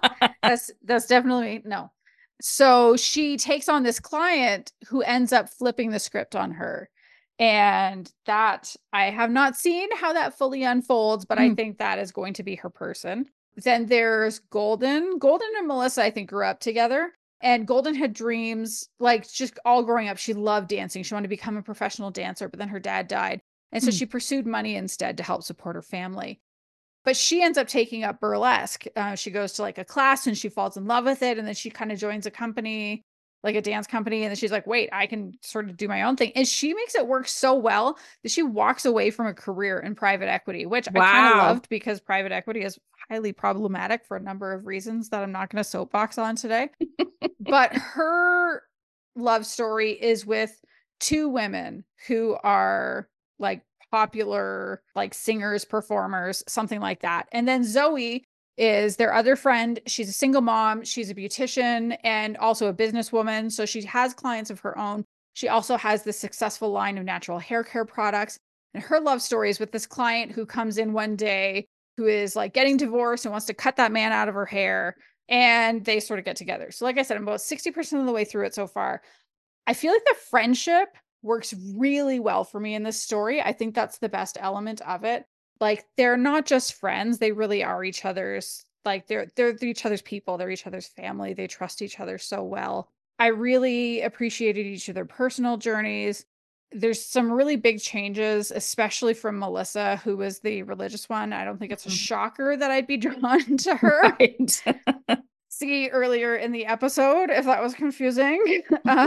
That's definitely no. So she takes on this client who ends up flipping the script on her. And that I have not seen how that fully unfolds, but I think that is going to be her person. Then there's Golden. Golden and Melissa, I think, grew up together. And Golden had dreams, like just all growing up. She loved dancing. She wanted to become a professional dancer, but then her dad died. And so she pursued money instead to help support her family. But she ends up taking up burlesque. She goes to like a class and she falls in love with it. And then she kind of joins a company, like a dance company. And then she's like, wait, I can sort of do my own thing. And she makes it work so well that she walks away from a career in private equity, which I kind of loved because private equity is highly problematic for a number of reasons that I'm not going to soapbox on today. But her love story is with two women who are like popular like singers, performers, something like that. And then Zoe is their other friend. She's a single mom. She's a beautician and also a businesswoman. So she has clients of her own. She also has this successful line of natural hair care products. And her love story is with this client who comes in one day who is like getting divorced and wants to cut that man out of her hair. And they sort of get together. So like I said, I'm about 60% of the way through it so far. I feel like the friendship works really well for me in this story. I think that's the best element of it. Like they're not just friends, they really are each other's, like they're each other's people, they're each other's family. They trust each other so well. I really appreciated each of their personal journeys. There's some really big changes, especially from Melissa, who was the religious one. I don't think it's a shocker that I'd be drawn to her. Right. See earlier in the episode if that was confusing.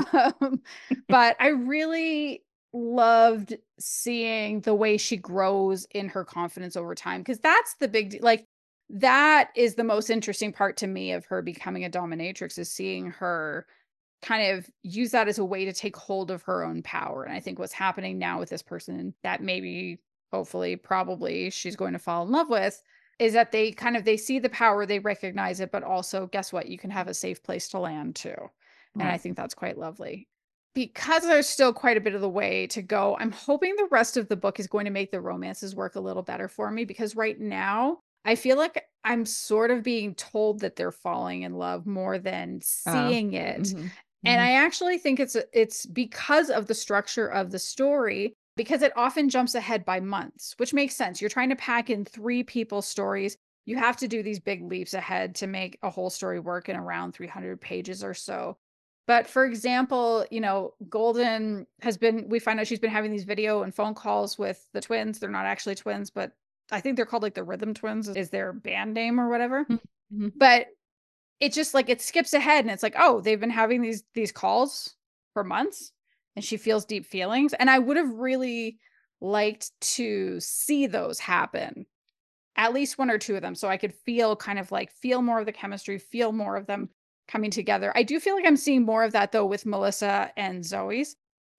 But I really loved seeing the way she grows in her confidence over time because that's the big like that is the most interesting part to me of her becoming a dominatrix is seeing her kind of use that as a way to take hold of her own power. And I think what's happening now with this person that maybe hopefully probably she's going to fall in love with is that they see the power, they recognize it, but also guess what? You can have a safe place to land too. And I think that's quite lovely. Because there's still quite a bit of the way to go, I'm hoping the rest of the book is going to make the romances work a little better for me because right now I feel like I'm sort of being told that they're falling in love more than seeing it. And I actually think it's because of the structure of the story because it often jumps ahead by months, which makes sense. You're trying to pack in 3 people's stories. You have to do these big leaps ahead to make a whole story work in around 300 pages or so. But for example, Golden we find out she's been having these video and phone calls with the twins. They're not actually twins, but I think they're called like the Rhythm Twins is their band name or whatever. But it just like, it skips ahead and it's like, oh, they've been having these calls for months. And she feels deep feelings. And I would have really liked to see those happen, at least 1 or 2 of them. So I could feel more of the chemistry, feel more of them coming together. I do feel like I'm seeing more of that though with Melissa and Zoe's.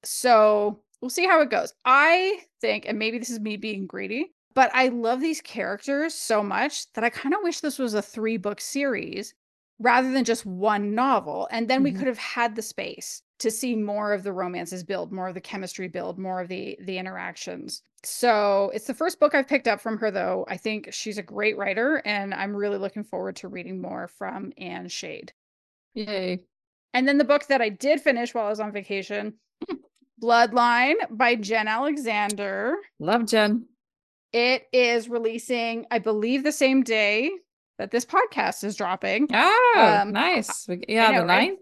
So we'll see how it goes. I think, and maybe this is me being greedy, but I love these characters so much that I kind of wish this was a 3-book series rather than just one novel. And then we could have had the space to see more of the romances build, more of the chemistry build, more of the interactions. So it's the first book I've picked up from her, though. I think she's a great writer, and I'm really looking forward to reading more from Anne Shade. Yay. And then the book that I did finish while I was on vacation, Bloodline by Jen Alexander. Love Jen. It is releasing, I believe, the same day that this podcast is dropping. Oh, nice. Yeah, the 9th? Right?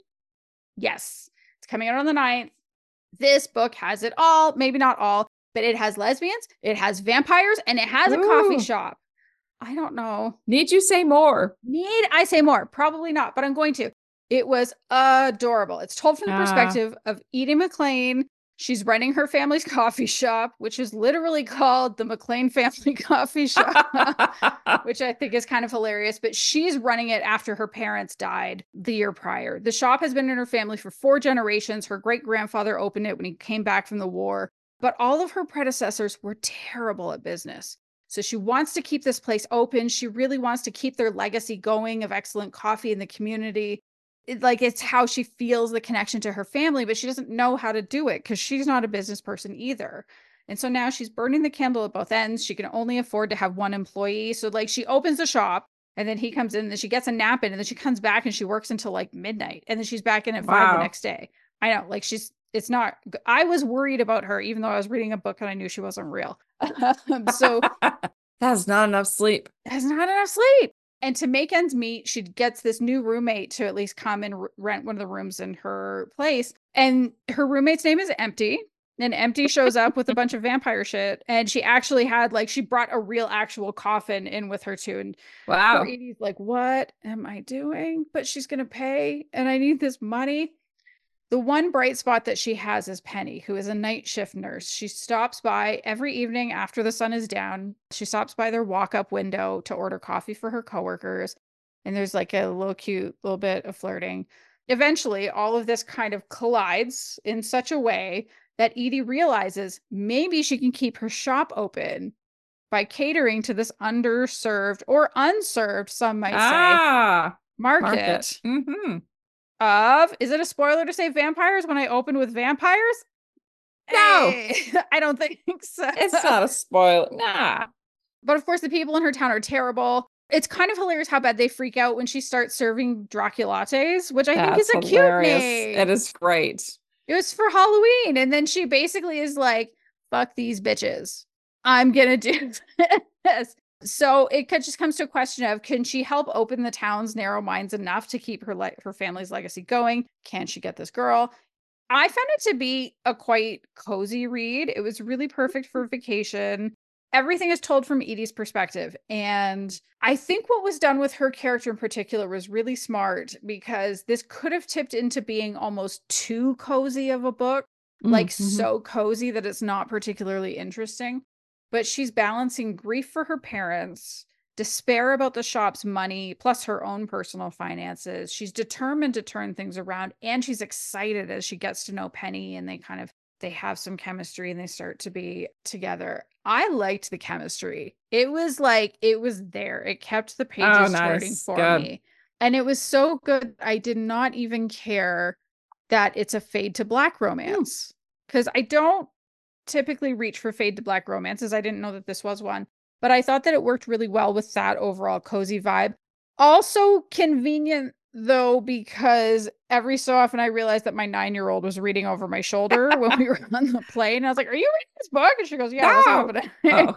Yes. It's coming out on the 9th. This book has it all, maybe not all, but it has lesbians, it has vampires, and it has a coffee shop. I don't know. Need you say more? Need I say more? Probably not, but I'm going to. It was adorable. It's told from the perspective of Edie McLean. She's running her family's coffee shop, which is literally called the McLean Family Coffee Shop, which I think is kind of hilarious. But she's running it after her parents died the year prior. The shop has been in her family for 4 generations. Her great-grandfather opened it when he came back from the war. But all of her predecessors were terrible at business. So she wants to keep this place open. She really wants to keep their legacy going of excellent coffee in the community. It's how she feels the connection to her family, but she doesn't know how to do it because she's not a business person either. And so now she's burning the candle at both ends. She can only afford to have one employee. So like she opens the shop and then he comes in and then she gets a nap in and then she comes back and she works until like midnight and then she's back in at 5 the next day. I know, like it's not, I was worried about her even though I was reading a book and I knew she wasn't real. So that's not enough sleep. That's not enough sleep. And to make ends meet, she gets this new roommate to at least come and rent one of the rooms in her place. And her roommate's name is Empty. And Empty shows up with a bunch of vampire shit. And she actually had she brought a real actual coffin in with her too. And wow. poor Edie's like, what am I doing? But she's going to pay and I need this money. The one bright spot that she has is Penny, who is a night shift nurse. She stops by every evening after the sun is down. She stops by their walk-up window to order coffee for her coworkers. And there's like a little cute little bit of flirting. Eventually, all of this kind of collides in such a way that Edie realizes maybe she can keep her shop open by catering to this underserved or unserved, some might say, market. Mm-hmm. Is it a spoiler to say vampires when I open with vampires? No, I don't think so. It's not a spoiler. Nah. But of course, the people in her town are terrible. It's kind of hilarious how bad they freak out when she starts serving Draculates, which I think is a hilarious. Cute name. It is great. It was for Halloween. And then she basically is like, fuck these bitches. I'm going to do this. So it just comes to a question of, can she help open the town's narrow minds enough to keep her family's legacy going? Can she get this girl? I found it to be a quite cozy read. It was really perfect for vacation. Everything is told from Edie's perspective. And I think what was done with her character in particular was really smart because this could have tipped into being almost too cozy of a book, so cozy that it's not particularly interesting. But she's balancing grief for her parents, despair about the shop's money, plus her own personal finances. She's determined to turn things around, and she's excited as she gets to know Penny, and they have some chemistry and they start to be together. I liked the chemistry. It was there. It kept the pages turning for me. And it was so good. I did not even care that it's a fade to black romance because I don't typically reach for fade to black romances. I didn't know that this was one, but I thought that it worked really well with that overall cozy vibe. Also convenient though, because every so often I realized that my 9-year-old was reading over my shoulder when we were on the plane. I was like, are you reading this book? And she goes, yeah, what's happening?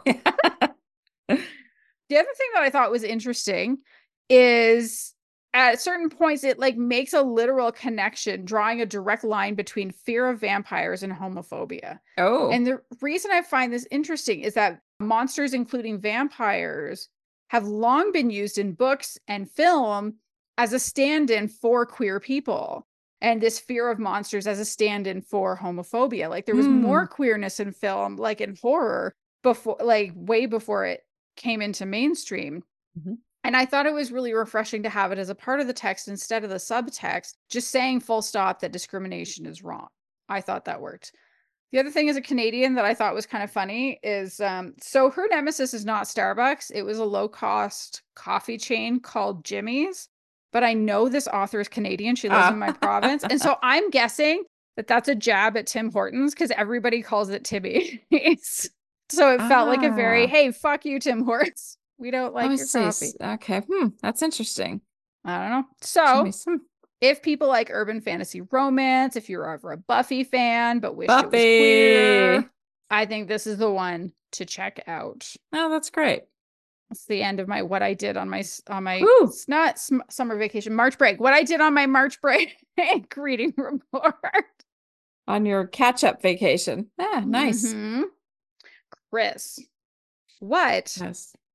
The other thing that I thought was interesting is at certain points, it makes a literal connection, drawing a direct line between fear of vampires and homophobia. Oh. And the reason I find this interesting is that monsters, including vampires, have long been used in books and film as a stand-in for queer people. And this fear of monsters as a stand-in for homophobia. There was more queerness in film, in horror, before, way before it came into mainstream. Mm-hmm. And I thought it was really refreshing to have it as a part of the text instead of the subtext, just saying full stop that discrimination is wrong. I thought that worked. The other thing as a Canadian that I thought was kind of funny is, so her nemesis is not Starbucks. It was a low-cost coffee chain called Jimmy's. But I know this author is Canadian. She lives in my province. And so I'm guessing that that's a jab at Tim Hortons because everybody calls it Timmy's. So it felt like a very, hey, fuck you, Tim Hortons. We don't like your coffee. Okay. That's interesting. I don't know. So if people like urban fantasy romance, if you're ever a Buffy fan, but wish it was queer, I think this is the one to check out. Oh, that's great. That's the end of my what I did on my it's not summer vacation, March break. What I did on my March break reading report. On your catch-up vacation. Nice. Chris, what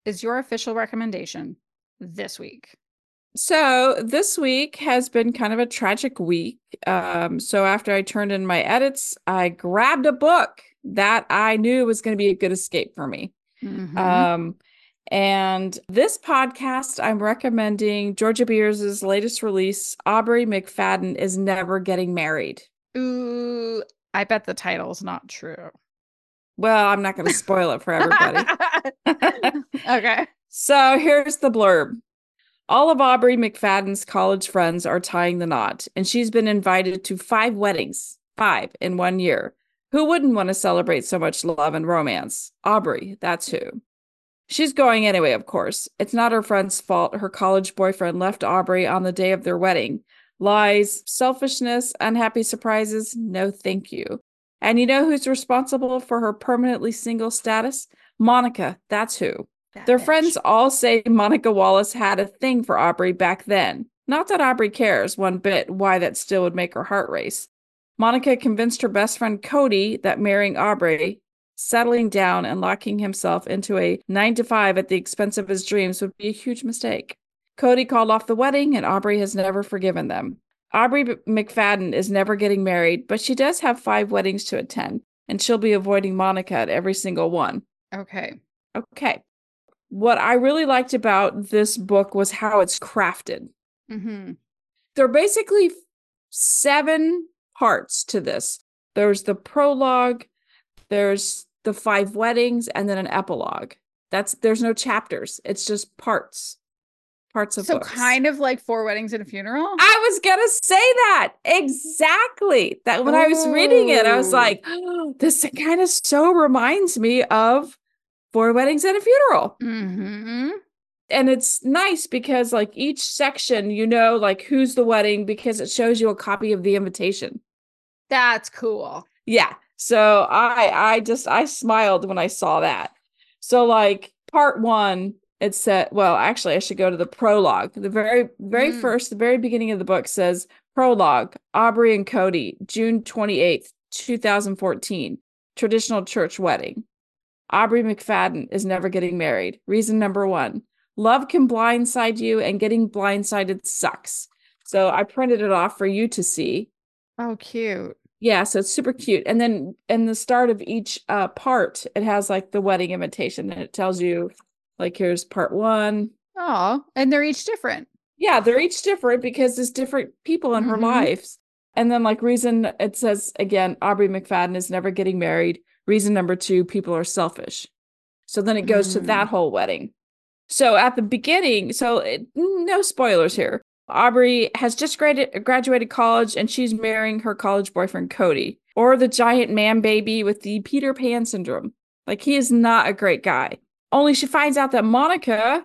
is your official recommendation this week? So this week has been kind of a tragic week. So after I turned in my edits, I grabbed a book that I knew was going to be a good escape for me. Mm-hmm. And this podcast, I'm recommending Georgia Beers' latest release, Aubrey McFadden is Never Getting Married. Ooh, I bet the title's not true. Well, I'm not going to spoil it for everybody. Okay. So here's the blurb. All of Aubrey McFadden's college friends are tying the knot, and she's been invited to 5 weddings, 5 in 1 year. Who wouldn't want to celebrate so much love and romance? Aubrey, that's who. She's going anyway, of course. It's not her friend's fault her college boyfriend left Aubrey on the day of their wedding. Lies, selfishness, unhappy surprises, no thank you. And you know who's responsible for her permanently single status? Monica, that's who. Their friends all say Monica Wallace had a thing for Aubrey back then. Not that Aubrey cares one bit why that still would make her heart race. Monica convinced her best friend Cody that marrying Aubrey, settling down and locking himself into a 9-to-5 at the expense of his dreams would be a huge mistake. Cody called off the wedding, and Aubrey has never forgiven them. Aubrey McFadden is never getting married, but she does have 5 weddings to attend, and she'll be avoiding Monica at every single one. Okay. What I really liked about this book was how it's crafted. Mm-hmm. There are basically 7 parts to this. There's the prologue, there's the 5 weddings, and then an epilogue. There's no chapters. It's just parts of So books. kind of like 4 weddings and a funeral? I was gonna say that exactly. That when I was reading it, I was like, oh, this kind of so reminds me of 4 weddings and a funeral. Mm-hmm. And it's nice because like each section, you know, like who's the wedding because it shows you a copy of the invitation. That's cool. Yeah. So I smiled when I saw that. So like part 1, it said, well, actually I should go to the prologue. The very first, the very beginning of the book says prologue, Aubrey and Cody, June 28th, 2014, traditional church wedding. Aubrey McFadden is never getting married. Reason number 1, love can blindside you and getting blindsided sucks. So I printed it off for you to see. Oh, cute. Yeah, so it's super cute. And then in the start of each part, it has like the wedding invitation and it tells you like here's part 1. Oh, and they're each different. Yeah, they're each different because there's different people in her lives. And then like reason it says again, Aubrey McFadden is never getting married. Reason number 2, people are selfish. So then it goes to that whole wedding. So at the beginning, no spoilers here. Aubrey has just graduated college and she's marrying her college boyfriend, Cody, or the giant man baby with the Peter Pan syndrome. Like, he is not a great guy. Only she finds out that Monica,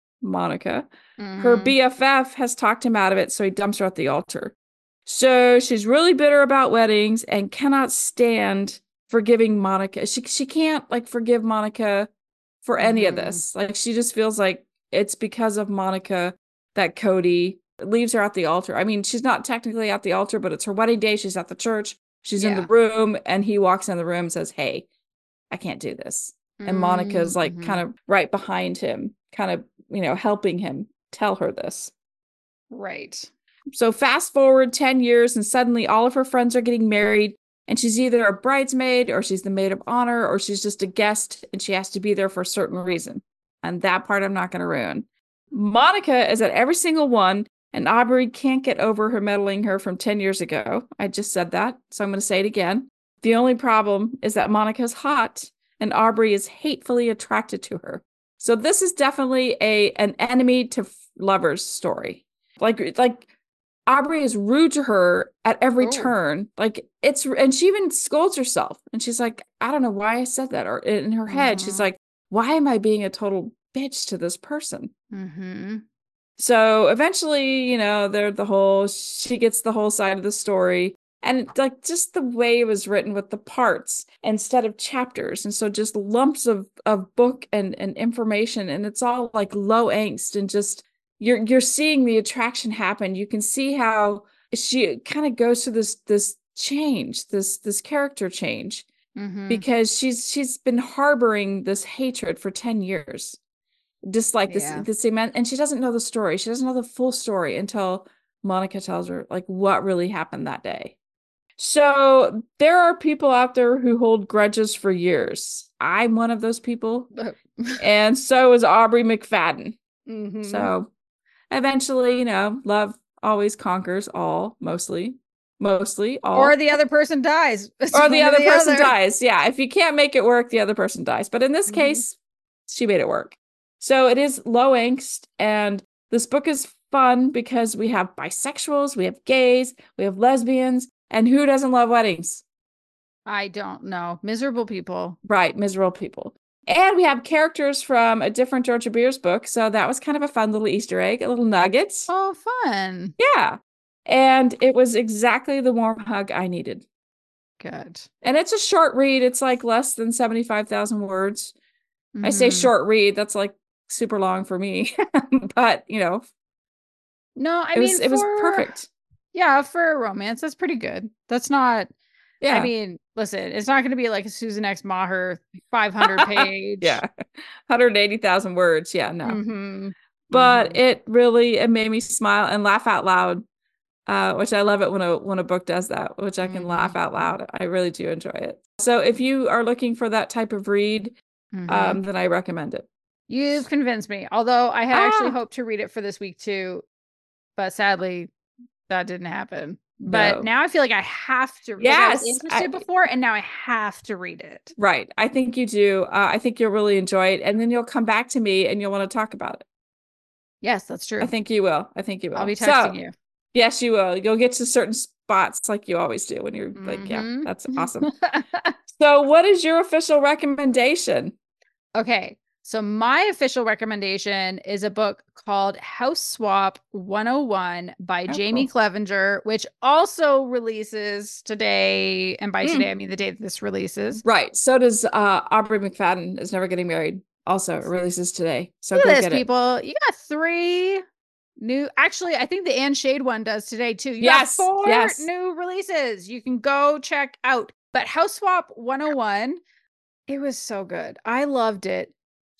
her BFF, has talked him out of it, so he dumps her at the altar. So she's really bitter about weddings and cannot stand forgiving Monica. She can't, like, forgive Monica for any of this. Like, she just feels like it's because of Monica that Cody leaves her at the altar. I mean, she's not technically at the altar, but it's her wedding day. She's at the church. She's in the room, and he walks in the room and says, hey, I can't do this. And Monica's like kind of right behind him, kind of, you know, helping him tell her this. Right. So fast forward 10 years, and suddenly all of her friends are getting married, and she's either a bridesmaid, or she's the maid of honor, or she's just a guest, and she has to be there for a certain reason. And that part I'm not going to ruin. Monica is at every single one, and Aubrey can't get over her meddling her from 10 years ago. I just said that, so I'm going to say it again. The only problem is that Monica's hot, and Aubrey is hatefully attracted to her. So this is definitely an enemy to lovers story. Like Aubrey is rude to her at every turn. And she even scolds herself. And she's like, I don't know why I said that. Or in her head, she's like, why am I being a total bitch to this person? So eventually, you know, she gets the whole side of the story. And like just the way it was written with the parts instead of chapters. And so just lumps of book and information. And it's all like low angst and just you're seeing the attraction happen. You can see how she kind of goes through this change, this character change, because she's been harboring this hatred for 10 years. Just like the same man. And she doesn't know the story. She doesn't know the full story until Monica tells her like what really happened that day. So there are people out there who hold grudges for years. I'm one of those people. And so is Aubrey McFadden. Mm-hmm. So eventually, love always conquers all, mostly all. Or the other person dies. Or the other person dies. Yeah. If you can't make it work, the other person dies. But in this case, she made it work. So it is low angst. And this book is fun because we have bisexuals, we have gays, we have lesbians. And who doesn't love weddings? I don't know. Miserable people. Right. Miserable people. And we have characters from a different Georgia Beers book. So that was kind of a fun little Easter egg, a little nugget. Oh, fun. Yeah. And it was exactly the warm hug I needed. Good. And it's a short read. It's like less than 75,000 words. I say short read. That's like super long for me. But, No, it was perfect. Yeah, for a romance, that's pretty good. That's not, yeah. I mean, listen, it's not going to be like a Susan X Maher 500 page. Yeah. 180,000 words. Yeah, no. But it made me smile and laugh out loud, which I love it when a book does that, which I can laugh out loud. I really do enjoy it. So if you are looking for that type of read, then I recommend it. You've convinced me. Although I had actually hoped to read it for this week too, but sadly that didn't happen. But now I feel like I have to. Yes, I was interested before, and now I have to read it. Right. I think you do. I think you'll really enjoy it, and then you'll come back to me and you'll want to talk about it. Yes, that's true. I think you will. I'll be texting you. Yes, you will. You'll get to certain spots like you always do when you're like, yeah, that's awesome. So what is your official recommendation? Okay. So my official recommendation is a book called House Swap 101 by Jamie Clevenger, which also releases today. And by today, I mean the day that this releases. Right. So does Aubrey McFadden is Never Getting Married. Also, it releases today. So look go at this, get people. You got 3 new. Actually, I think the Anne Shade one does today too. You got 4 new releases. You can go check out. But House Swap 101, it was so good. I loved it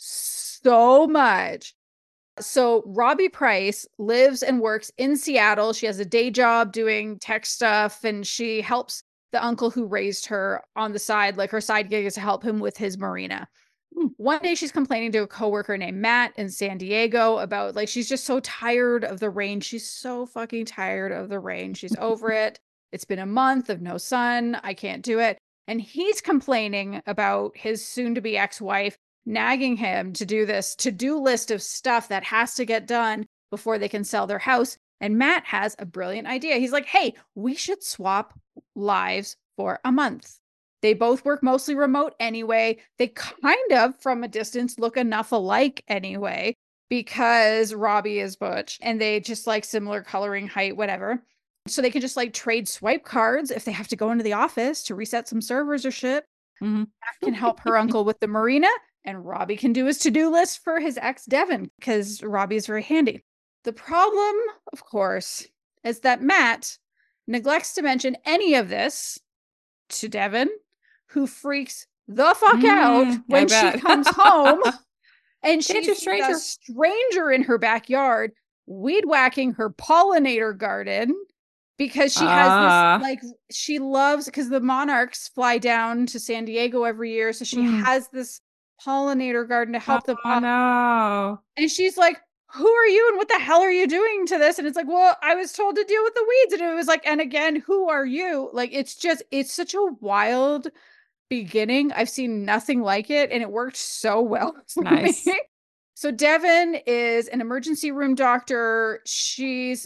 so much. So Robbie Price lives and works in Seattle. She has a day job doing tech stuff, and she helps the uncle who raised her on the side. Like her side gig is to help him with his marina. One day she's complaining to a coworker named Matt in San Diego about like she's just so tired of the rain. She's so fucking tired of the rain. She's over it. It's been a month of no sun. I can't do it. And he's complaining about his soon-to-be ex-wife nagging him to do this to-do list of stuff that has to get done before they can sell their house. And Matt has a brilliant idea. He's like, hey, we should swap lives for a month. They both work mostly remote anyway. They kind of, from a distance, look enough alike anyway, because Robbie is butch and they just like similar coloring, height, whatever. So they can just like trade swipe cards if they have to go into the office to reset some servers or shit. Can help her uncle with the marina, and Robbie can do his to-do list for his ex Devin because Robbie is very handy. The problem, of course, is that Matt neglects to mention any of this to Devin, who freaks the fuck out when she comes home and she sees a stranger in her backyard weed whacking her pollinator garden because she has this, like, she loves, because the monarchs fly down to San Diego every year. So she has this pollinator garden to help them. Oh, no. And she's like, who are you and what the hell are you doing to this? And it's like, well, I was told to deal with the weeds. And it was like, and again, who are you? Like, it's such a wild beginning. I've seen nothing like it. And it worked so well for me. So Devin is an emergency room doctor. She's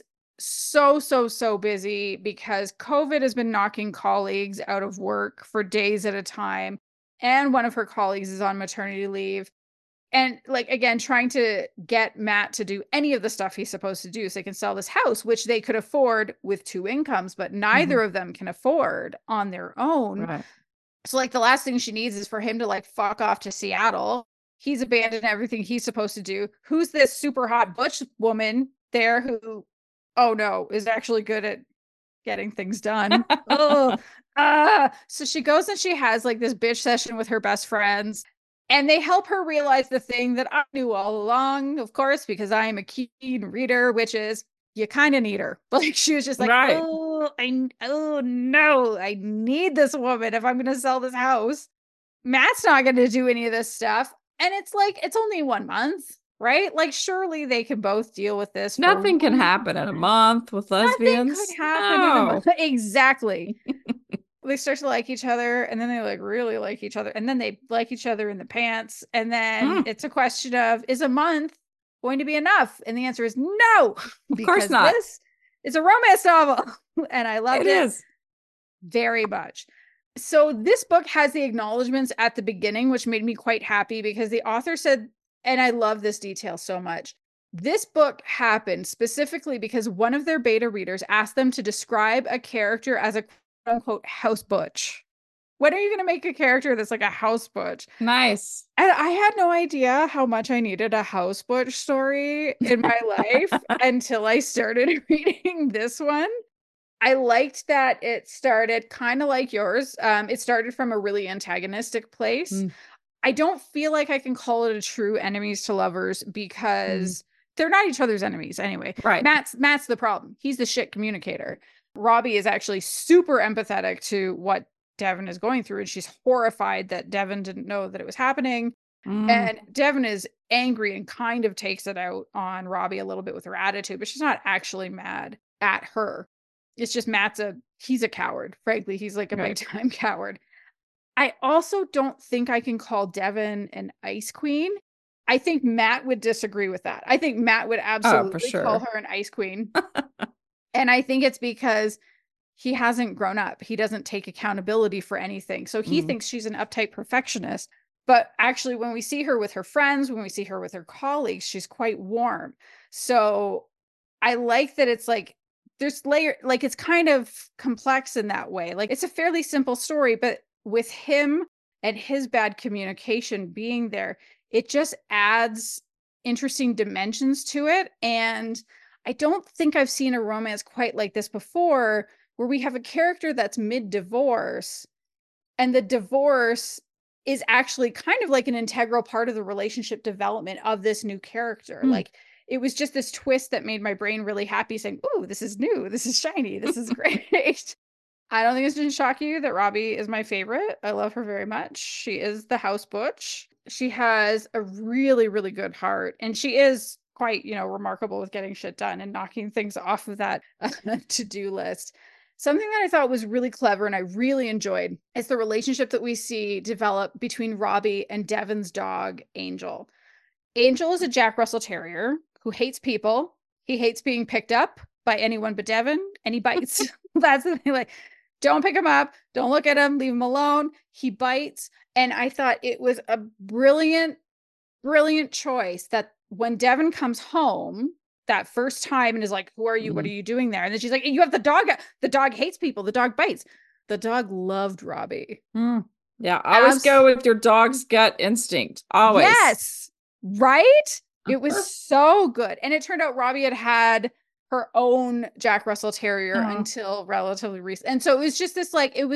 so busy because COVID has been knocking colleagues out of work for days at a time. And one of her colleagues is on maternity leave. And like, again, trying to get Matt to do any of the stuff he's supposed to do so they can sell this house, which they could afford with 2 incomes, but neither of them can afford on their own. Right. So like the last thing she needs is for him to like fuck off to Seattle. He's abandoned everything he's supposed to do. Who's this super hot butch woman there who, oh no, is actually good at getting things done? So she goes and she has like this bitch session with her best friends. And they help her realize the thing that I knew all along, of course, because I am a keen reader, which is you kind of need her. Like she was just like, Right. oh no, I need this woman if I'm going to sell this house. Matt's not going to do any of this stuff. And it's like, it's only 1 month, right? Like, surely they can both deal with this for Nothing can 1 happen in a month with Nothing could lesbians. happen in a No. month. Exactly. They start to like each other, and then they like really like each other, and then they like each other in the pants. And then it's a question of, is a month going to be enough? And the answer is no, Of course because not. this is a romance novel. And I loved it is. very much. So this book has the acknowledgments at the beginning, which made me quite happy because the author said, and I love this detail so much, this book happened specifically because one of their beta readers asked them to describe a character as a quote unquote house butch. When are you going to make a character that's like a house butch? Nice. And I had no idea how much I needed a house butch story in my life until I started reading this one. I liked that it started kind of like yours. It started from a really antagonistic place. I don't feel like I can call it a true enemies to lovers because they're not each other's enemies anyway. Right. Matt's the problem. He's the shit communicator. Robbie is actually super empathetic to what Devin is going through, and she's horrified that Devin didn't know that it was happening. And Devin is angry and kind of takes it out on Robbie a little bit with her attitude, but she's not actually mad at her. It's just he's a coward. Frankly, he's like a big time coward. I also don't think I can call Devin an ice queen. I think Matt would disagree with that. I think Matt would absolutely call her an ice queen. And I think it's because he hasn't grown up. He doesn't take accountability for anything. So he thinks she's an uptight perfectionist. But actually, when we see her with her friends, when we see her with her colleagues, she's quite warm. So I like that it's like, there's like it's kind of complex in that way. Like it's a fairly simple story, but with him and his bad communication being there, it just adds interesting dimensions to it. And I don't think I've seen a romance quite like this before, where we have a character that's mid-divorce, and the divorce is actually kind of like an integral part of the relationship development of this new character. Like it was just this twist that made my brain really happy, saying, "Ooh, this is new. This is shiny. This is great." I don't think it's going to shock you that Robbie is my favorite. I love her very much. She is the house butch. She has a really, really good heart, and she is quite, remarkable with getting shit done and knocking things off of that to-do list. Something that I thought was really clever and I really enjoyed is the relationship that we see develop between Robbie and Devin's dog, Angel. Angel is a Jack Russell Terrier who hates people. He hates being picked up by anyone but Devin, and he bites. That's the thing. Like, don't pick him up. Don't look at him. Leave him alone. He bites. And I thought it was a brilliant, brilliant choice that when Devin comes home that first time and is like, "Who are you? What are you doing there?" And then she's like, "You have the dog. The dog hates people. The dog bites." The dog loved Robbie. Yeah. Always go with your dog's gut instinct. Always. Yes. Right? It was so good. And it turned out Robbie had her own Jack Russell Terrier until relatively recent. And so it was just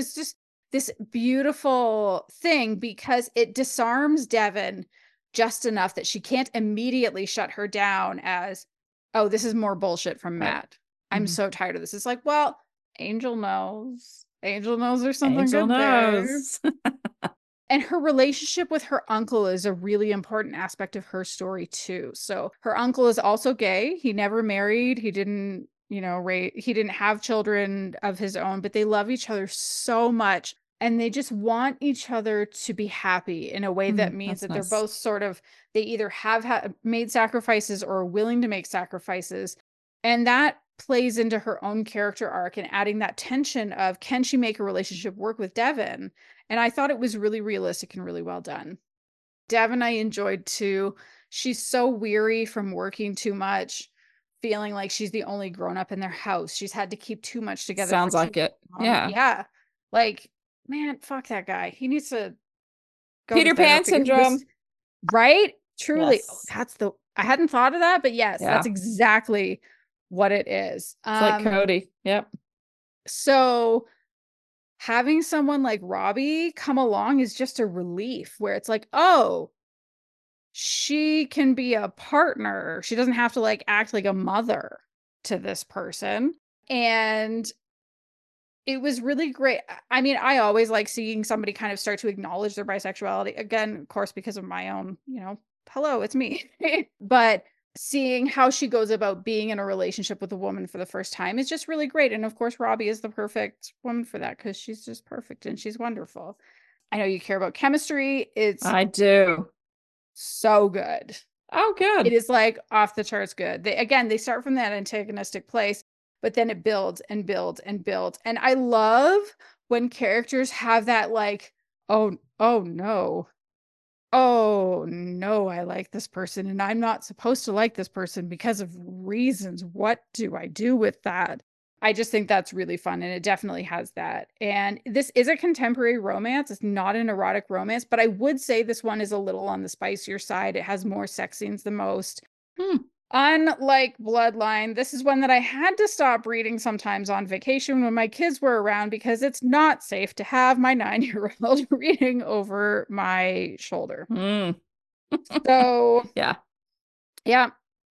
this beautiful thing because it disarms Devin just enough that she can't immediately shut her down as, "Oh, this is more bullshit from Matt. I'm so tired of this." It's like, well, Angel knows. Angel knows there's something Angel good knows. there. And her relationship with her uncle is a really important aspect of her story too. So her uncle is also gay. He never married. He didn't, he didn't have children of his own, but they love each other so much. And they just want each other to be happy in a way that means that they're both sort of, they either have made sacrifices or are willing to make sacrifices. And that plays into her own character arc and adding that tension of, can she make a relationship work with Devin? And I thought it was really realistic and really well done. Devin, I enjoyed too. She's so weary from working too much, feeling like she's the only grown up in their house. She's had to keep too much together. Sounds like it. Yeah. Yeah. Like, man, fuck that guy. He needs to go Peter Pan syndrome. Right? Truly. Yes. Oh, I hadn't thought of that, but yes, that's exactly what it is. It's like Cody. Yep. So having someone like Robbie come along is just a relief, where it's like, oh, she can be a partner. She doesn't have to like act like a mother to this person. And it was really great. I mean, I always like seeing somebody kind of start to acknowledge their bisexuality. Again, of course, because of my own, hello, it's me. But seeing how she goes about being in a relationship with a woman for the first time is just really great. And of course, Robbie is the perfect woman for that, because she's just perfect and she's wonderful. I know you care about chemistry. I do. So good. Oh, good. It is like off the charts good. They start from that antagonistic place, but then it builds and builds and builds. And I love when characters have that like, oh no. Oh no, I like this person and I'm not supposed to like this person because of reasons. What do I do with that? I just think that's really fun, and it definitely has that. And this is a contemporary romance. It's not an erotic romance, but I would say this one is a little on the spicier side. It has more sex scenes than most. Unlike Bloodline, this is one that I had to stop reading sometimes on vacation when my kids were around, because it's not safe to have my 9-year-old reading over my shoulder. So, yeah,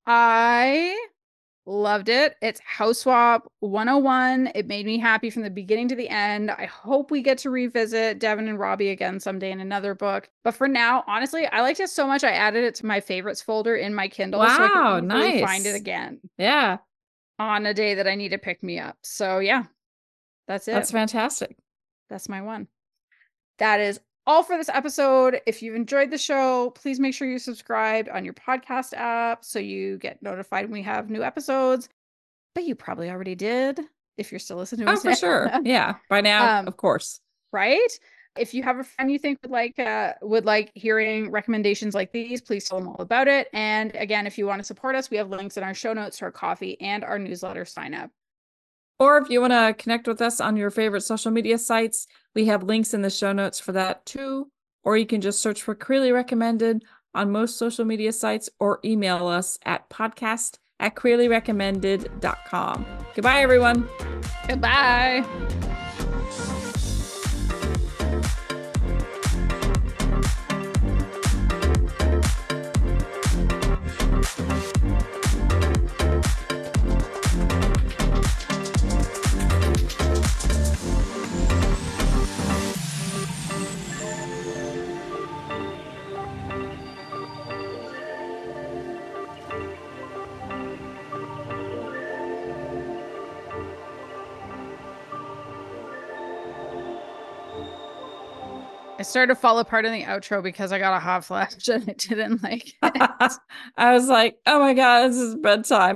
I loved it. It's House Swap 101. It made me happy from the beginning to the end. I hope we get to revisit Devin and Robbie again someday in another book. But for now, honestly, I liked it so much I added it to my favorites folder in my Kindle, so I can easily find it again. Yeah. On a day that I need to pick me up. So yeah, that's it. That's fantastic. That's my one. That is all for this episode. If you've enjoyed the show, please make sure you subscribe on your podcast app so you get notified when we have new episodes. But you probably already did if you're still listening to us. Oh, for sure. Yeah. By now, of course. Right? If you have a friend you think would like hearing recommendations like these, please tell them all about it. And again, if you want to support us, we have links in our show notes to our coffee and our newsletter sign up. Or if you want to connect with us on your favorite social media sites, we have links in the show notes for that too. Or you can just search for Queerly Recommended on most social media sites, or email us at podcast@queerlyrecommended.com. Goodbye, everyone. Goodbye. I started to fall apart in the outro because I got a hot flash and I didn't like it. I was like, oh my God, this is bedtime.